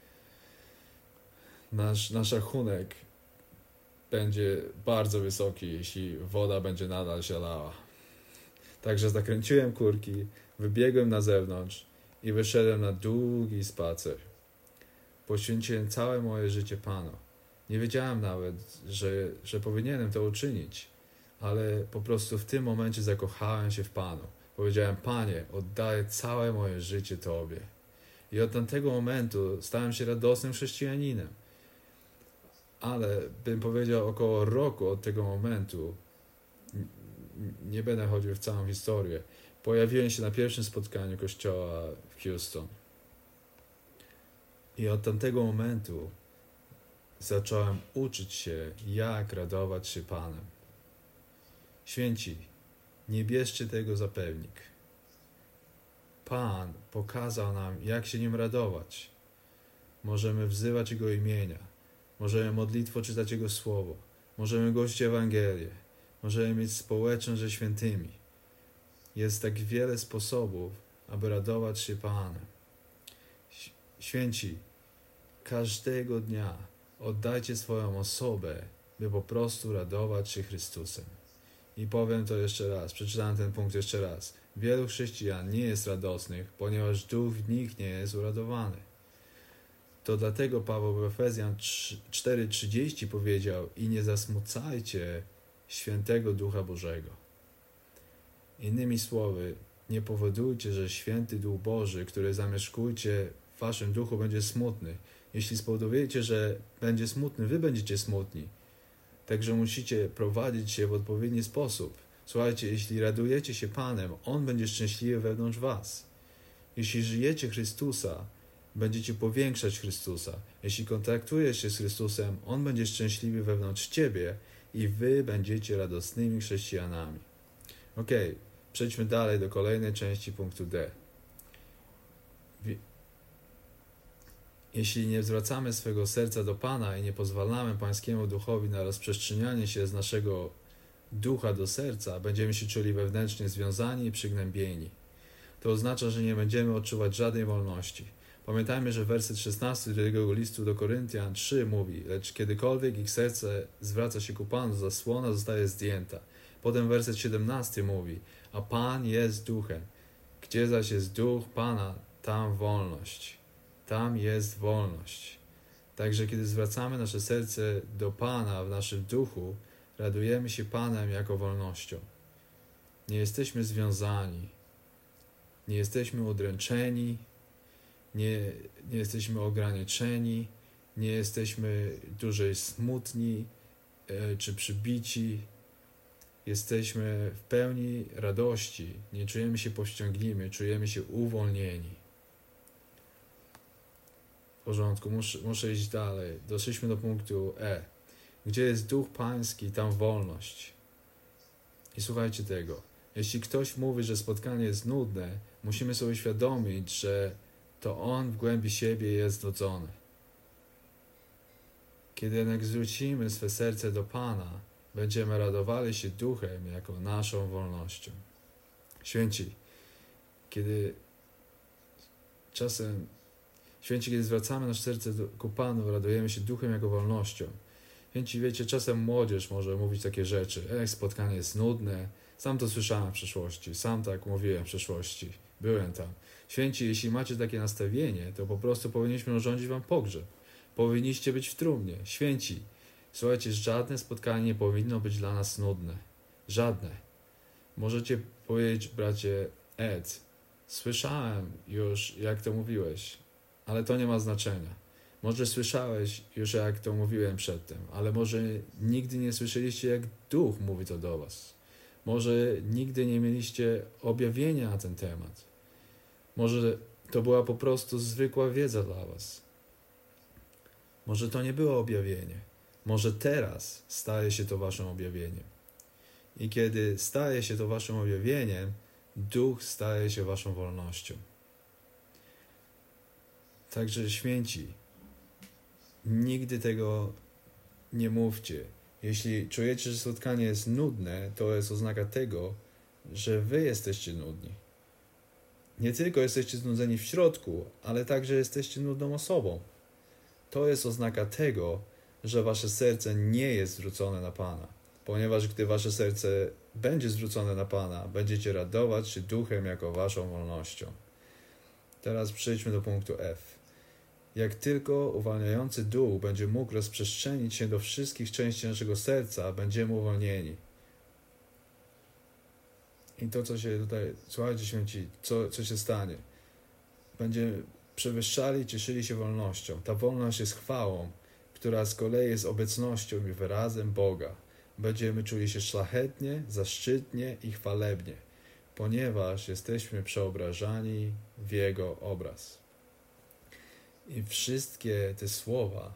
nasz rachunek będzie bardzo wysoki, jeśli woda będzie nadal się lała. Także zakręciłem kurki, wybiegłem na zewnątrz i wyszedłem na długi spacer. Poświęciłem całe moje życie Panu. Nie wiedziałem nawet, że powinienem to uczynić, ale po prostu w tym momencie zakochałem się w Panu. Powiedziałem, Panie, oddaję całe moje życie Tobie. I od tamtego momentu stałem się radosnym chrześcijaninem. Ale bym powiedział, około roku od tego momentu, nie będę chodził w całą historię, pojawiłem się na pierwszym spotkaniu kościoła w Houston. I od tamtego momentu zacząłem uczyć się, jak radować się Panem. Święci, nie bierzcie tego za pewnik. Pan pokazał nam, jak się Nim radować. Możemy wzywać Jego imienia. Możemy modlitwo czytać Jego Słowo. Możemy głosić Ewangelię. Możemy mieć społeczność ze świętymi. Jest tak wiele sposobów, aby radować się Panem. Święci, każdego dnia oddajcie swoją osobę, by po prostu radować się Chrystusem. I powiem to jeszcze raz, przeczytałem ten punkt jeszcze raz. Wielu chrześcijan nie jest radosnych, ponieważ duch w nich nie jest uradowany. To dlatego Paweł w Efezjan 4:30 powiedział: i nie zasmucajcie świętego Ducha Bożego. Innymi słowy, nie powodujcie, że święty Duch Boży, który zamieszkujecie w waszym duchu, będzie smutny. Jeśli spowodujecie, że będzie smutny, wy będziecie smutni. Także musicie prowadzić się w odpowiedni sposób. Słuchajcie, jeśli radujecie się Panem, On będzie szczęśliwy wewnątrz was. Jeśli żyjecie Chrystusa, będziecie powiększać Chrystusa. Jeśli kontaktujesz się z Chrystusem, On będzie szczęśliwy wewnątrz ciebie i wy będziecie radosnymi chrześcijanami. Przejdźmy dalej do kolejnej części punktu D. Jeśli nie zwracamy swego serca do Pana i nie pozwalamy Pańskiemu Duchowi na rozprzestrzenianie się z naszego ducha do serca, będziemy się czuli wewnętrznie związani i przygnębieni. To oznacza, że nie będziemy odczuwać żadnej wolności. Pamiętajmy, że werset 16 drugiego listu do Koryntian 3 mówi: lecz kiedykolwiek ich serce zwraca się ku Panu, zasłona zostaje zdjęta. Potem werset 17 mówi: a Pan jest duchem. Gdzie zaś jest duch Pana, tam wolność. Tam jest wolność. Także kiedy zwracamy nasze serce do Pana w naszym duchu, radujemy się Panem jako wolnością. Nie jesteśmy związani, nie jesteśmy udręczeni, nie jesteśmy ograniczeni, nie jesteśmy dłużej smutni czy przybici. Jesteśmy w pełni radości, nie czujemy się powściągliwi, czujemy się uwolnieni. W porządku, muszę iść dalej. Doszliśmy do punktu E. Gdzie jest Duch Pański, tam wolność. I słuchajcie tego. Jeśli ktoś mówi, że spotkanie jest nudne, musimy sobie uświadomić, że to on w głębi siebie jest nudzony. Kiedy jednak zwrócimy swe serce do Pana, będziemy radowali się Duchem jako naszą wolnością. Święci, kiedy zwracamy nasze serce ku Panu, radujemy się Duchem jako wolnością. Święci, wiecie, czasem młodzież może mówić takie rzeczy: spotkanie jest nudne. Sam to słyszałem w przeszłości, sam tak mówiłem w przeszłości, byłem tam. Święci, jeśli macie takie nastawienie, to po prostu powinniśmy urządzić wam pogrzeb. Powinniście być w trumnie. Święci, słuchajcie, żadne spotkanie nie powinno być dla nas nudne. Żadne. Możecie powiedzieć: bracie Ed, słyszałem już, jak to mówiłeś, ale to nie ma znaczenia. Może słyszałeś już, jak to mówiłem przedtem, ale może nigdy nie słyszeliście, jak Duch mówi to do was. Może nigdy nie mieliście objawienia na ten temat. Może to była po prostu zwykła wiedza dla was. Może to nie było objawienie. Może teraz staje się to waszym objawieniem. I kiedy staje się to waszym objawieniem, Duch staje się waszą wolnością. Także święci, nigdy tego nie mówcie. Jeśli czujecie, że spotkanie jest nudne, to jest oznaka tego, że wy jesteście nudni. Nie tylko jesteście znudzeni w środku, ale także jesteście nudną osobą. To jest oznaka tego, że wasze serce nie jest zwrócone na Pana. Ponieważ gdy wasze serce będzie zwrócone na Pana, będziecie radować się Duchem jako waszą wolnością. Teraz przejdźmy do punktu F. Jak tylko uwalniający Duch będzie mógł rozprzestrzenić się do wszystkich części naszego serca, będziemy uwolnieni. I to, co się tutaj, słuchajcie święci, co się stanie? Będziemy przewyższali, cieszyli się wolnością. Ta wolność jest chwałą, która z kolei jest obecnością i wyrazem Boga. Będziemy czuli się szlachetnie, zaszczytnie i chwalebnie, ponieważ jesteśmy przeobrażani w Jego obraz. I wszystkie te słowa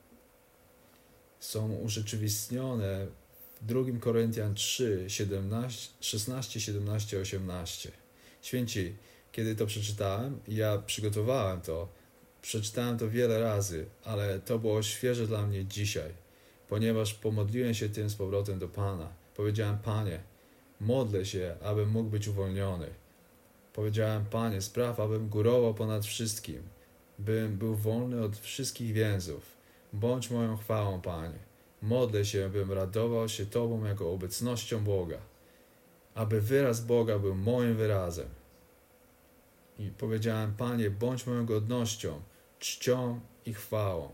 są urzeczywistnione w 2 Koryntian 3, 16, 17, 18. Święci, kiedy to przeczytałem, ja przygotowałem to, Przeczytałem to wiele razy, ale to było świeże dla mnie dzisiaj, ponieważ pomodliłem się tym z powrotem do Pana. Powiedziałem: Panie, modlę się, abym mógł być uwolniony. Powiedziałem: Panie, spraw, abym górował ponad wszystkim, bym był wolny od wszystkich więzów. Bądź moją chwałą, Panie. Modlę się, bym radował się Tobą jako obecnością Boga, aby wyraz Boga był moim wyrazem. I powiedziałem: Panie, bądź moją godnością, czcią i chwałą.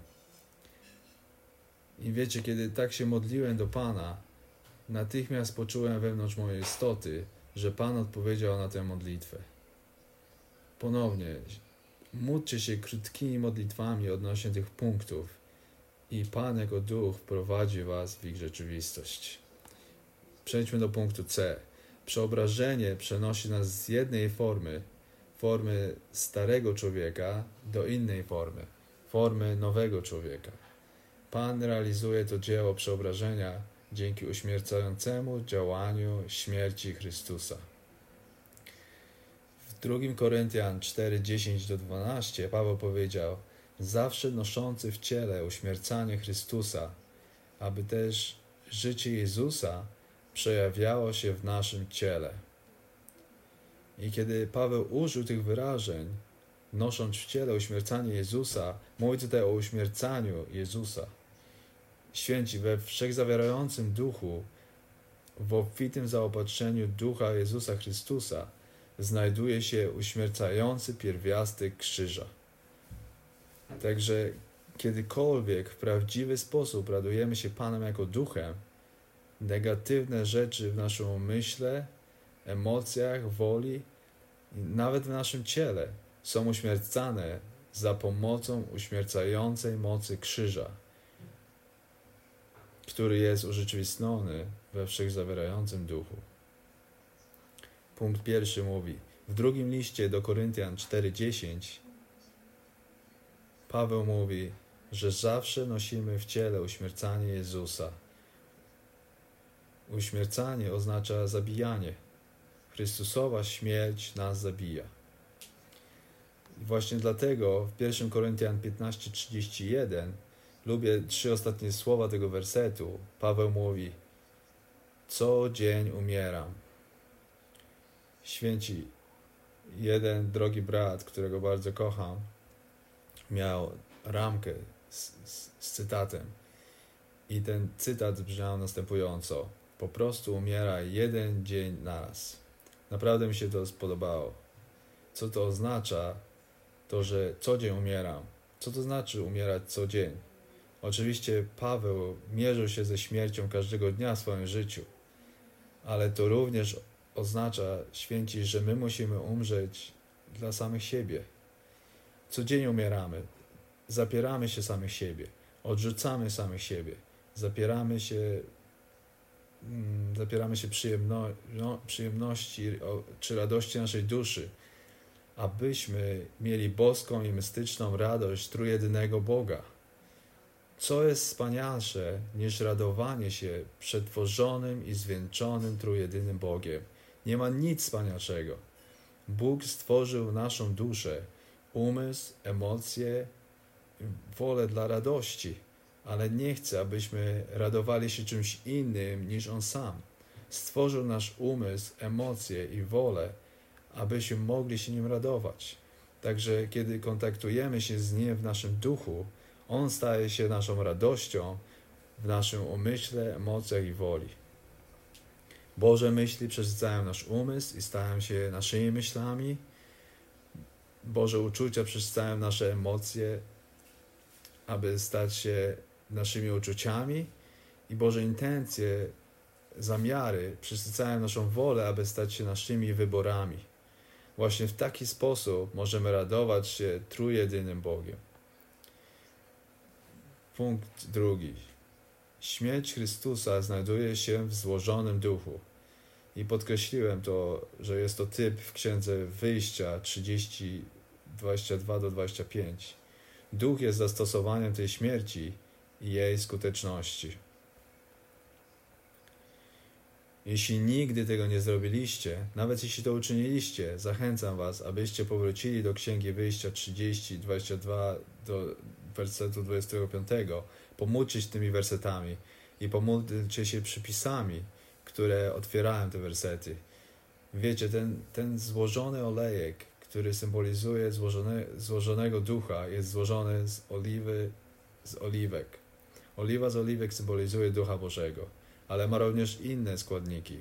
I wiecie, kiedy tak się modliłem do Pana, natychmiast poczułem wewnątrz mojej istoty, że Pan odpowiedział na tę modlitwę. Ponownie, módlcie się krótkimi modlitwami odnośnie tych punktów i Pan jako Duch wprowadzi was w ich rzeczywistość. Przejdźmy do punktu C. Przeobrażenie przenosi nas z jednej formy starego człowieka do innej formy nowego człowieka. Pan realizuje to dzieło przeobrażenia dzięki uśmiercającemu działaniu śmierci Chrystusa. W 2 Koryntian 4, 10-12 Paweł powiedział: zawsze noszący w ciele uśmiercanie Chrystusa, aby też życie Jezusa przejawiało się w naszym ciele. I kiedy Paweł użył tych wyrażeń, nosząc w ciele uśmiercanie Jezusa, mówi tutaj o uśmiercaniu Jezusa. Święci, we wszechzawierającym duchu, w obfitym zaopatrzeniu ducha Jezusa Chrystusa znajduje się uśmiercający pierwiastek krzyża. Także kiedykolwiek w prawdziwy sposób radujemy się Panem jako duchem, negatywne rzeczy w naszym umyśle, emocjach, woli i nawet w naszym ciele są uśmiercane za pomocą uśmiercającej mocy krzyża, który jest urzeczywistniony we wszechzawierającym duchu. Punkt pierwszy mówi: w drugim liście do Koryntian 4:10 Paweł mówi, że zawsze nosimy w ciele uśmiercanie Jezusa. Uśmiercanie oznacza zabijanie. Chrystusowa śmierć nas zabija. I właśnie dlatego w 1 Koryntian 15:31 lubię 3 ostatnie słowa tego wersetu. Paweł mówi: co dzień umieram. Święci, jeden drogi brat, którego bardzo kocham, miał ramkę z cytatem. I ten cytat brzmiał następująco: po prostu umieraj jeden dzień naraz. Naprawdę mi się to spodobało. Co to oznacza? To, że co dzień umieram. Co to znaczy umierać co dzień? Oczywiście Paweł mierzył się ze śmiercią każdego dnia w swoim życiu, ale to również oznacza, święci, że my musimy umrzeć dla samych siebie. Codziennie umieramy, zapieramy się samych siebie, odrzucamy samych siebie, zapieramy się przyjemności czy radości naszej duszy, abyśmy mieli boską i mystyczną radość trójjedynego Boga. Co jest wspanialsze niż radowanie się przetworzonym i zwieńczonym trójjedynym Bogiem? Nie ma nic wspanialszego. Bóg stworzył naszą duszę, umysł, emocje, wolę dla radości, ale nie chce, abyśmy radowali się czymś innym niż On sam. Stworzył nasz umysł, emocje i wolę, abyśmy mogli się nim radować. Także kiedy kontaktujemy się z Nim w naszym duchu, On staje się naszą radością w naszym umyśle, emocjach i woli. Boże myśli przesycają nasz umysł i stają się naszymi myślami. Boże uczucia przesycają nasze emocje, aby stać się naszymi uczuciami. I Boże intencje, zamiary przesycają naszą wolę, aby stać się naszymi wyborami. Właśnie w taki sposób możemy radować się trójjedynym Bogiem. Punkt drugi. Śmierć Chrystusa znajduje się w złożonym duchu. I podkreśliłem to, że jest to typ w Księdze Wyjścia 30, 22-25. Duch jest zastosowaniem tej śmierci i jej skuteczności. Jeśli nigdy tego nie zrobiliście, nawet jeśli to uczyniliście, zachęcam was, abyście powrócili do Księgi Wyjścia 30, 22 do wersetu 25. Pomódlcie się tymi wersetami i pomódlcie się przypisami, które otwierają te wersety. Wiecie, ten złożony olejek, który symbolizuje złożonego ducha, jest złożony z oliwek. Oliwa z oliwek symbolizuje Ducha Bożego, ale ma również inne składniki.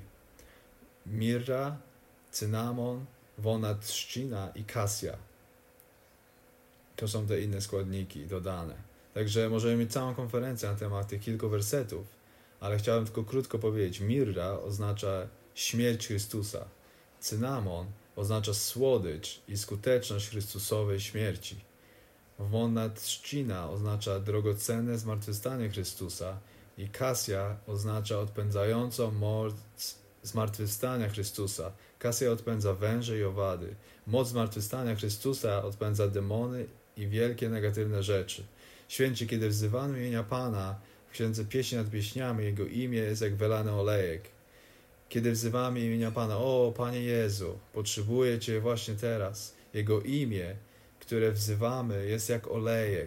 Mirra, cynamon, wonna trzcina i kasja. To są te inne składniki dodane. Także możemy mieć całą konferencję na temat tych kilku wersetów, ale chciałem tylko krótko powiedzieć. Mirra oznacza śmierć Chrystusa. Cynamon oznacza słodycz i skuteczność Chrystusowej śmierci. Wonna trzcina oznacza drogocenne zmartwychwstanie Chrystusa i kasja oznacza odpędzającą moc zmartwychwstania Chrystusa. Kasja odpędza węże i owady. Moc zmartwychwstania Chrystusa odpędza demony i wielkie negatywne rzeczy. Święci, kiedy wzywamy imienia Pana w Księdze Pieśni nad Pieśniami, Jego imię jest jak wylany olejek. Kiedy wzywamy imienia Pana, o Panie Jezu, potrzebuję Cię właśnie teraz. Jego imię, które wzywamy, jest jak olejek.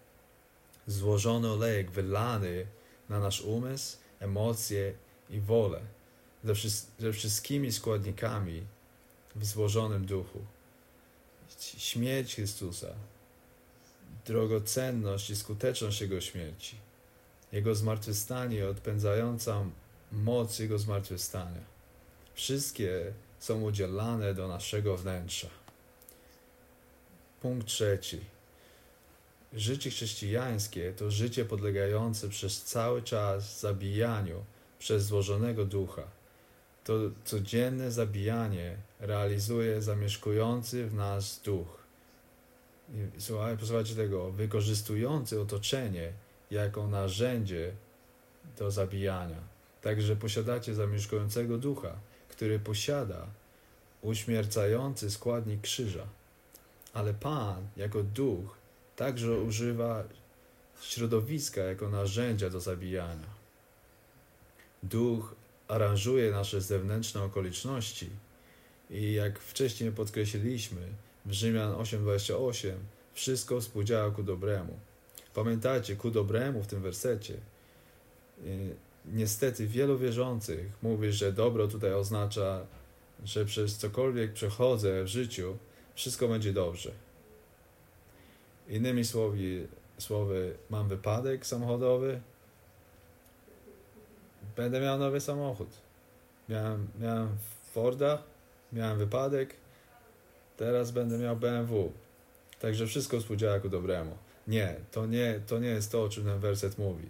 Złożony olejek, wylany na nasz umysł, emocje i wolę. Ze wszystkimi składnikami w złożonym duchu. Śmierć Chrystusa, drogocenność i skuteczność Jego śmierci. Jego zmartwychwstanie i odpędzająca moc Jego zmartwychwstania. Wszystkie są udzielane do naszego wnętrza. Punkt 3. Życie chrześcijańskie to życie podlegające przez cały czas zabijaniu przez złożonego ducha. To codzienne zabijanie realizuje zamieszkujący w nas duch. Posłuchajcie tego, wykorzystujący otoczenie jako narzędzie do zabijania. Także posiadacie zamieszkującego ducha, który posiada uśmiercający składnik krzyża. Ale Pan, jako duch, także używa środowiska jako narzędzia do zabijania. Duch aranżuje nasze zewnętrzne okoliczności i jak wcześniej podkreśliliśmy w Rzymian 8:28, wszystko współdziała ku dobremu. Pamiętajcie, ku dobremu w tym wersecie. Niestety wielu wierzących mówi, że dobro tutaj oznacza, że przez cokolwiek przechodzę w życiu, wszystko będzie dobrze. Innymi słowy, mam wypadek samochodowy, będę miał nowy samochód. Miałem Forda, miałem wypadek, teraz będę miał BMW. Także wszystko współdziała ku dobremu. Nie, to nie jest to, o czym ten werset mówi.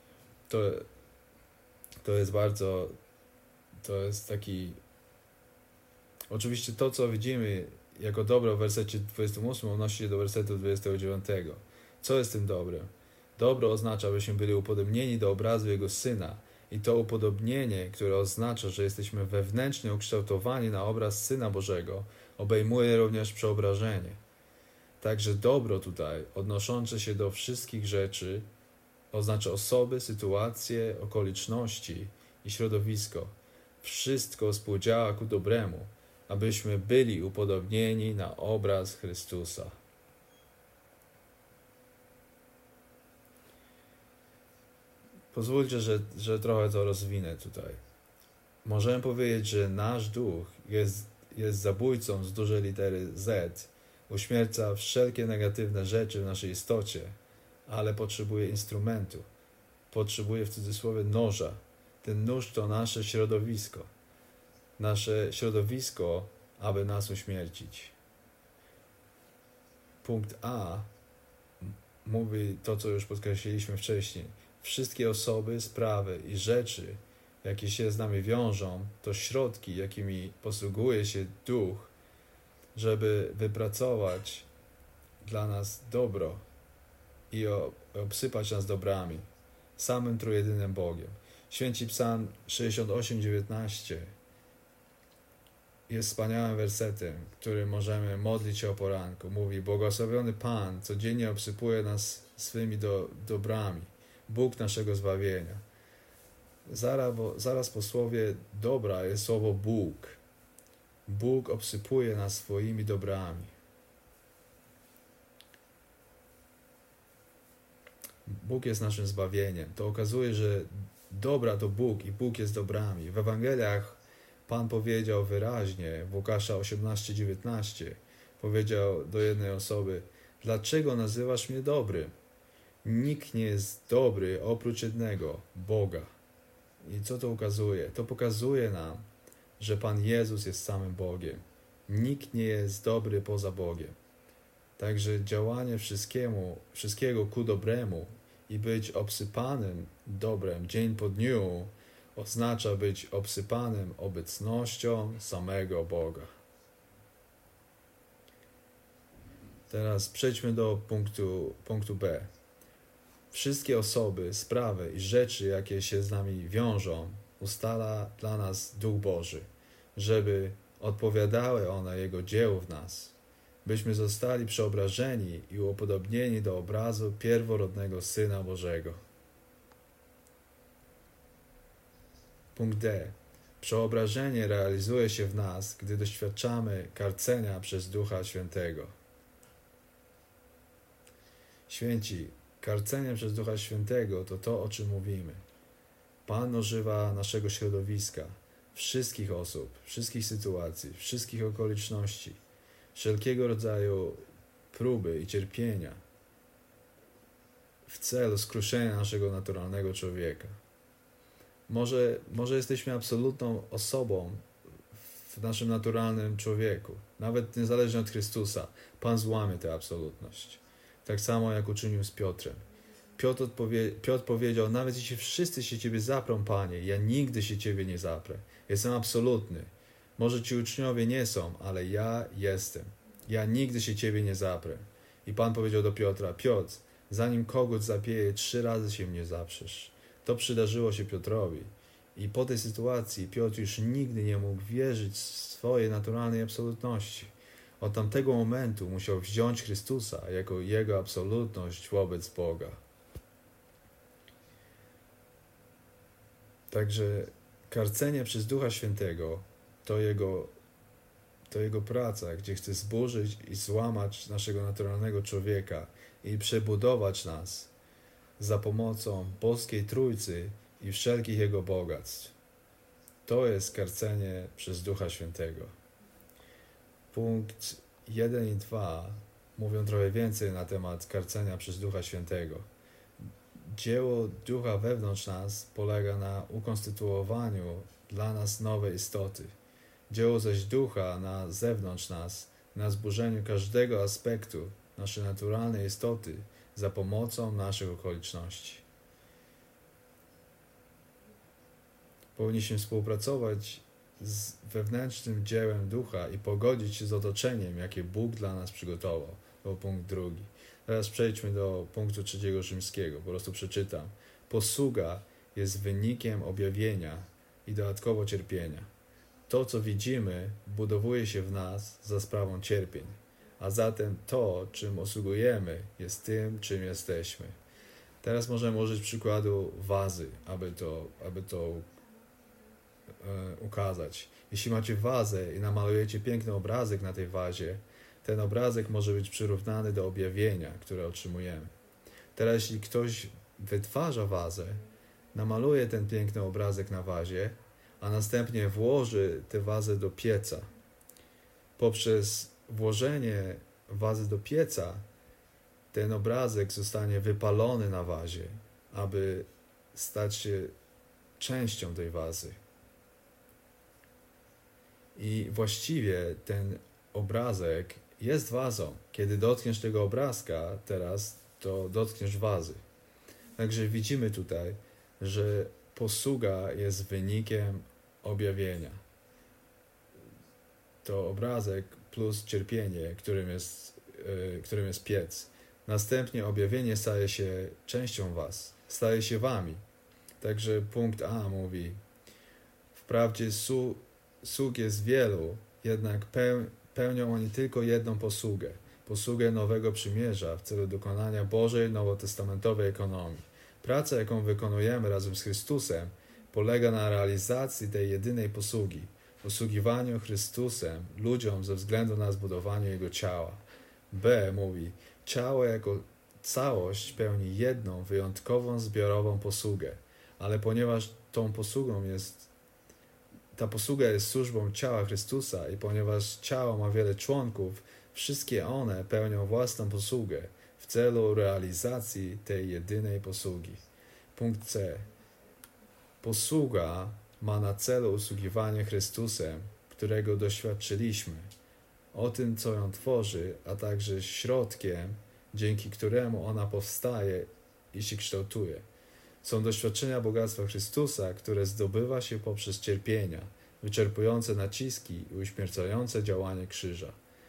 To jest taki... Oczywiście to, co widzimy jako dobro w wersecie 28 odnosi się do wersetu 29. Co jest tym dobrem? Dobro oznacza, abyśmy byli upodobnieni do obrazu Jego Syna. I to upodobnienie, które oznacza, że jesteśmy wewnętrznie ukształtowani na obraz Syna Bożego, obejmuje również przeobrażenie. Także dobro tutaj, odnoszące się do wszystkich rzeczy, oznacza osoby, sytuacje, okoliczności i środowisko. Wszystko współdziała ku dobremu, abyśmy byli upodobnieni na obraz Chrystusa. Pozwólcie, że trochę to rozwinę tutaj. Możemy powiedzieć, że nasz duch jest zabójcą z dużej litery Z, uśmierca wszelkie negatywne rzeczy w naszej istocie, ale potrzebuje instrumentu. Potrzebuje w cudzysłowie noża. Ten nóż to nasze środowisko. Nasze środowisko, aby nas uśmiercić. Punkt A mówi to, co już podkreśliliśmy wcześniej. Wszystkie osoby, sprawy i rzeczy, jakie się z nami wiążą, to środki, jakimi posługuje się duch, żeby wypracować dla nas dobro i obsypać nas dobrami, samym trójjedynym Bogiem. Święci Psalm 68:19 jest wspaniałym wersetem, który możemy modlić się o poranku. Mówi: błogosławiony Pan codziennie obsypuje nas swymi dobrami, Bóg naszego zbawienia. Zaraz po słowie dobra jest słowo Bóg. Bóg obsypuje nas swoimi dobrami. Bóg jest naszym zbawieniem. To okazuje, że dobra to Bóg i Bóg jest dobrami. W Ewangeliach Pan powiedział wyraźnie, w Łukasza 18:19, powiedział do jednej osoby: dlaczego nazywasz mnie dobrym? Nikt nie jest dobry oprócz jednego, Boga. I co to ukazuje? To pokazuje nam, że Pan Jezus jest samym Bogiem. Nikt nie jest dobry poza Bogiem. Także działanie wszystkiego ku dobremu i być obsypanym dobrem dzień po dniu oznacza być obsypanym obecnością samego Boga. Teraz przejdźmy do punktu B. Wszystkie osoby, sprawy i rzeczy, jakie się z nami wiążą, ustala dla nas Duch Boży, żeby odpowiadały one Jego dziełu w nas, byśmy zostali przeobrażeni i upodobnieni do obrazu pierworodnego Syna Bożego. Punkt D. Przeobrażenie realizuje się w nas, gdy doświadczamy karcenia przez Ducha Świętego. Święci, karcenie przez Ducha Świętego to to, o czym mówimy. Pan używa naszego środowiska, wszystkich osób, wszystkich sytuacji, wszystkich okoliczności, wszelkiego rodzaju próby i cierpienia w celu skruszenia naszego naturalnego człowieka. Może jesteśmy absolutną osobą w naszym naturalnym człowieku. Nawet niezależnie od Chrystusa, Pan złamie tę absolutność. Tak samo jak uczynił z Piotrem. Piotr powiedział: nawet jeśli wszyscy się Ciebie zaprą, Panie, ja nigdy się Ciebie nie zaprę. Jestem absolutny. Może ci uczniowie nie są, ale ja jestem. Ja nigdy się Ciebie nie zaprę. I Pan powiedział do Piotra: Piotr, zanim kogut zapieje, 3 razy się mnie zaprzesz. To przydarzyło się Piotrowi. I po tej sytuacji Piotr już nigdy nie mógł wierzyć w swojej naturalnej absolutności. Od tamtego momentu musiał wziąć Chrystusa jako Jego absolutność wobec Boga. Także karcenie przez Ducha Świętego to Jego praca, gdzie chce zburzyć i złamać naszego naturalnego człowieka i przebudować nas za pomocą boskiej Trójcy i wszelkich Jego bogactw. To jest karcenie przez Ducha Świętego. Punkt 1 i 2 mówią trochę więcej na temat karcenia przez Ducha Świętego. Dzieło Ducha wewnątrz nas polega na ukonstytuowaniu dla nas nowej istoty. Dzieło zaś Ducha na zewnątrz nas, na zburzeniu każdego aspektu naszej naturalnej istoty za pomocą naszych okoliczności. Powinniśmy współpracować z wewnętrznym dziełem Ducha i pogodzić się z otoczeniem, jakie Bóg dla nas przygotował. To był punkt 2. Teraz przejdźmy do punktu 3 rzymskiego. Po prostu przeczytam. Posługa jest wynikiem objawienia i dodatkowo cierpienia. To, co widzimy, budowuje się w nas za sprawą cierpień, a zatem to, czym usługujemy, jest tym, czym jesteśmy. Teraz możemy użyć przykładu wazy, aby to ukazać. Jeśli macie wazę i namalujecie piękny obrazek na tej wazie, ten obrazek może być przyrównany do objawienia, które otrzymujemy. Teraz jeśli ktoś wytwarza wazę, namaluje ten piękny obrazek na wazie, a następnie włoży tę wazę do pieca. Poprzez włożenie wazy do pieca, ten obrazek zostanie wypalony na wazie, aby stać się częścią tej wazy. I właściwie ten obrazek jest wazą. Kiedy dotkniesz tego obrazka teraz, to dotkniesz wazy. Także widzimy tutaj, że posługa jest wynikiem objawienia. To obrazek plus cierpienie, którym jest piec. Następnie objawienie staje się częścią was, staje się wami. Także punkt A mówi: wprawdzie sług jest wielu, jednak pełnią oni tylko jedną posługę Nowego Przymierza w celu dokonania Bożej nowotestamentowej ekonomii. Praca, jaką wykonujemy razem z Chrystusem, polega na realizacji tej jedynej posługi, usługiwaniu Chrystusem ludziom ze względu na zbudowanie Jego ciała. B mówi, ciało jako całość pełni jedną, wyjątkową, zbiorową posługę, ale ponieważ ta posługa jest służbą ciała Chrystusa i ponieważ ciało ma wiele członków, wszystkie one pełnią własną posługę w celu realizacji tej jedynej posługi. Punkt C. Posługa ma na celu usługiwanie Chrystusem, którego doświadczyliśmy, o tym, co ją tworzy, a także środkiem, dzięki któremu ona powstaje i się kształtuje. Są doświadczenia bogactwa Chrystusa, które zdobywa się poprzez cierpienia, wyczerpujące naciski i uśmiercające działanie krzyża.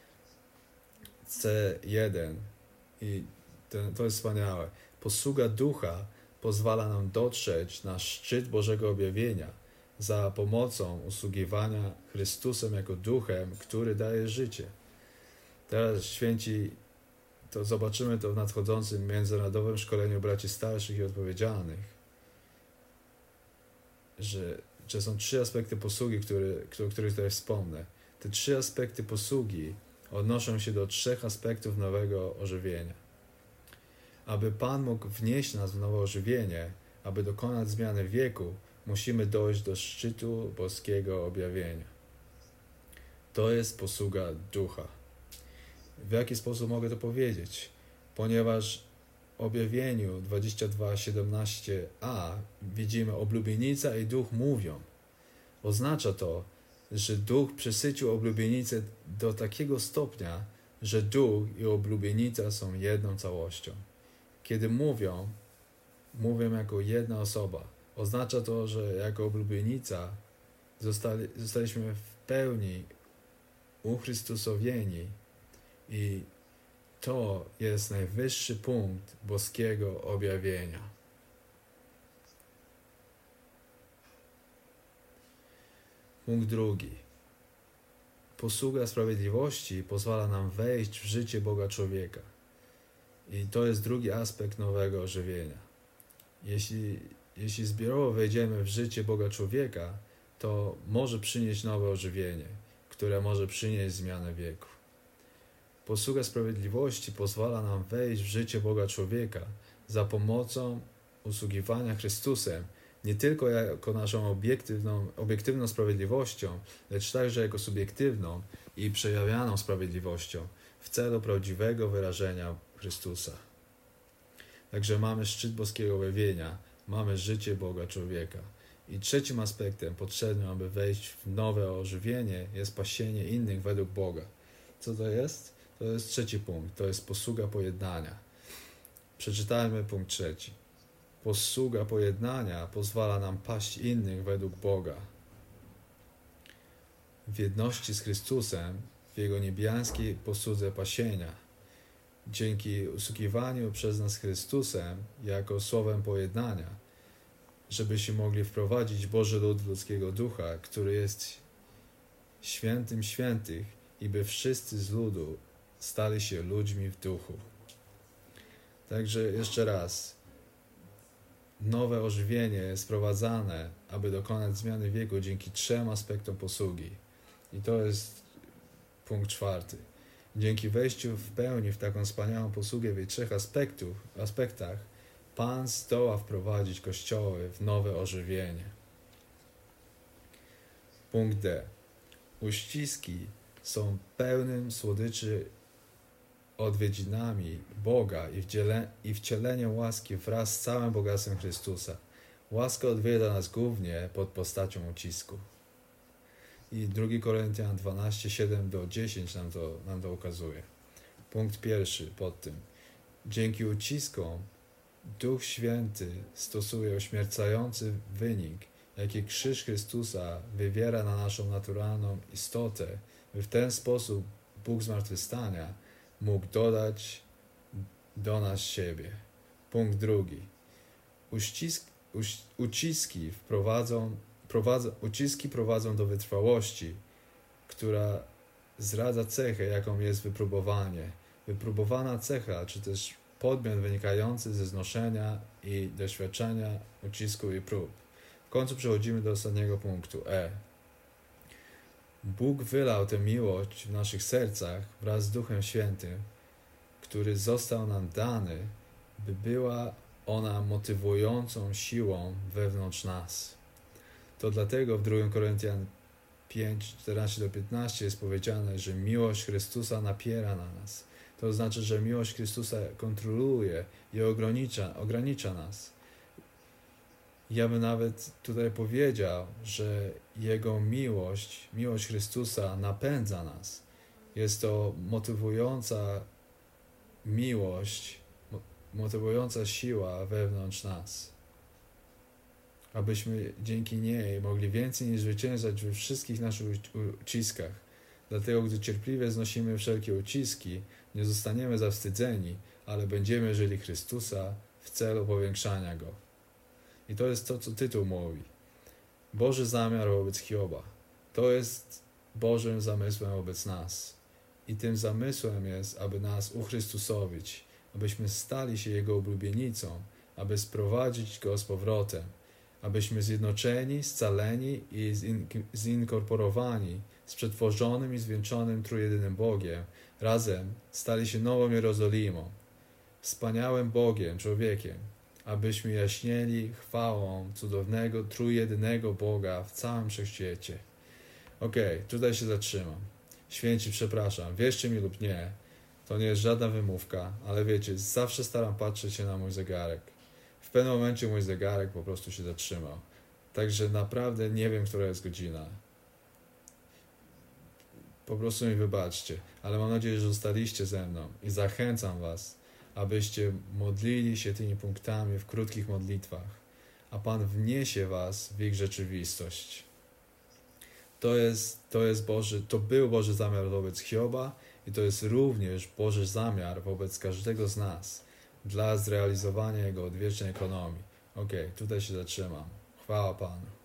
C1. I to jest wspaniałe. Posługa Ducha pozwala nam dotrzeć na szczyt Bożego objawienia za pomocą usługiwania Chrystusem jako Duchem, który daje życie. Teraz, święci, to zobaczymy to w nadchodzącym międzynarodowym szkoleniu braci starszych i odpowiedzialnych, że są 3 aspekty posługi, o których tutaj wspomnę. Te 3 aspekty posługi odnoszą się do 3 aspektów nowego ożywienia. Aby Pan mógł wnieść nas w nowe ożywienie, aby dokonać zmiany wieku, musimy dojść do szczytu boskiego objawienia. To jest posługa Ducha. W jaki sposób mogę to powiedzieć? Ponieważ w objawieniu 22:17a widzimy oblubienica i Duch mówią. Oznacza to, że Duch przesycił oblubienicę do takiego stopnia, że Duch i oblubienica są jedną całością. Kiedy mówią jako jedna osoba. Oznacza to, że jako oblubienica zostaliśmy w pełni uchrystusowieni i to jest najwyższy punkt boskiego objawienia. Punkt 2. Posługa sprawiedliwości pozwala nam wejść w życie Boga człowieka. I to jest drugi aspekt nowego ożywienia. Jeśli zbiorowo wejdziemy w życie Boga człowieka, to może przynieść nowe ożywienie, które może przynieść zmianę wieku. Posługa sprawiedliwości pozwala nam wejść w życie Boga człowieka za pomocą usługiwania Chrystusem, nie tylko jako naszą obiektywną sprawiedliwością, lecz także jako subiektywną i przejawianą sprawiedliwością w celu prawdziwego wyrażenia Chrystusa. Także mamy szczyt boskiego objawienia, mamy życie Boga człowieka. I trzecim aspektem potrzebnym, aby wejść w nowe ożywienie, jest pasienie innych według Boga. Co to jest? To jest 3 punkt. To jest posługa pojednania. Przeczytajmy punkt 3. Posługa pojednania pozwala nam paść innych według Boga. W jedności z Chrystusem, w Jego niebiańskiej posłudze pasienia, dzięki usługiwaniu przez nas Chrystusem jako słowem pojednania, żebyśmy mogli wprowadzić Boży lud ludzkiego ducha, który jest świętym świętych i by wszyscy z ludu stali się ludźmi w duchu. Także jeszcze raz, nowe ożywienie jest wprowadzane, aby dokonać zmiany wieku dzięki 3 aspektom posługi. I to jest punkt 4. Dzięki wejściu w pełni w taką wspaniałą posługę w jej 3 aspektach, Pan zdoła wprowadzić kościoły w nowe ożywienie. Punkt D. Uściski są pełnym słodyczy odwiedzinami Boga i wcieleniem łaski wraz z całym bogactwem Chrystusa. Łaska odwiedza nas głównie pod postacią ucisku. I 2 Koryntian 12:7-10 nam to ukazuje. Punkt 1 pod tym. Dzięki uciskom Duch Święty stosuje uśmiercający wynik, jaki krzyż Chrystusa wywiera na naszą naturalną istotę, by w ten sposób Bóg zmartwychwstania mógł dodać do nas siebie. Punkt 2. Uciski prowadzą do wytrwałości, która zdradza cechę, jaką jest wypróbowanie. Wypróbowana cecha, czy też podmiot wynikający ze znoszenia i doświadczenia ucisku i prób. W końcu przechodzimy do ostatniego punktu. Bóg wylał tę miłość w naszych sercach wraz z Duchem Świętym, który został nam dany, by była ona motywującą siłą wewnątrz nas. To dlatego w 2 Koryntian 5, 14-15 jest powiedziane, że miłość Chrystusa napiera na nas. To znaczy, że miłość Chrystusa kontroluje i ogranicza nas. Ja bym nawet tutaj powiedział, że Jego miłość Chrystusa napędza nas. Jest to motywująca miłość, motywująca siła wewnątrz nas. Abyśmy dzięki niej mogli więcej niż zwyciężać we wszystkich naszych uciskach. Dlatego, gdy cierpliwie znosimy wszelkie uciski, nie zostaniemy zawstydzeni, ale będziemy żyli Chrystusa w celu powiększania Go. I to jest to, co tytuł mówi. Boży zamiar wobec Hioba. To jest Bożym zamysłem wobec nas. I tym zamysłem jest, aby nas uchrystusowić, abyśmy stali się Jego oblubienicą, aby sprowadzić Go z powrotem, abyśmy zjednoczeni, scaleni i zinkorporowani z przetworzonym i zwieńczonym trójjedynym Bogiem razem stali się nową Jerozolimą, wspaniałym Bogiem, człowiekiem, abyśmy jaśnieli chwałą cudownego, trójjedynego Boga w całym wszechświecie. Tutaj się zatrzymam. Święci, przepraszam, wierzcie mi lub nie, to nie jest żadna wymówka, ale wiecie, zawsze staram patrzeć się na mój zegarek. W pewnym momencie mój zegarek po prostu się zatrzymał. Także naprawdę nie wiem, która jest godzina. Po prostu mi wybaczcie, ale mam nadzieję, że zostaliście ze mną i zachęcam was, abyście modlili się tymi punktami w krótkich modlitwach, a Pan wniesie was w ich rzeczywistość. To był Boży zamiar wobec Hioba i to jest również Boży zamiar wobec każdego z nas dla zrealizowania Jego odwiecznej ekonomii. Tutaj się zatrzymam. Chwała Panu.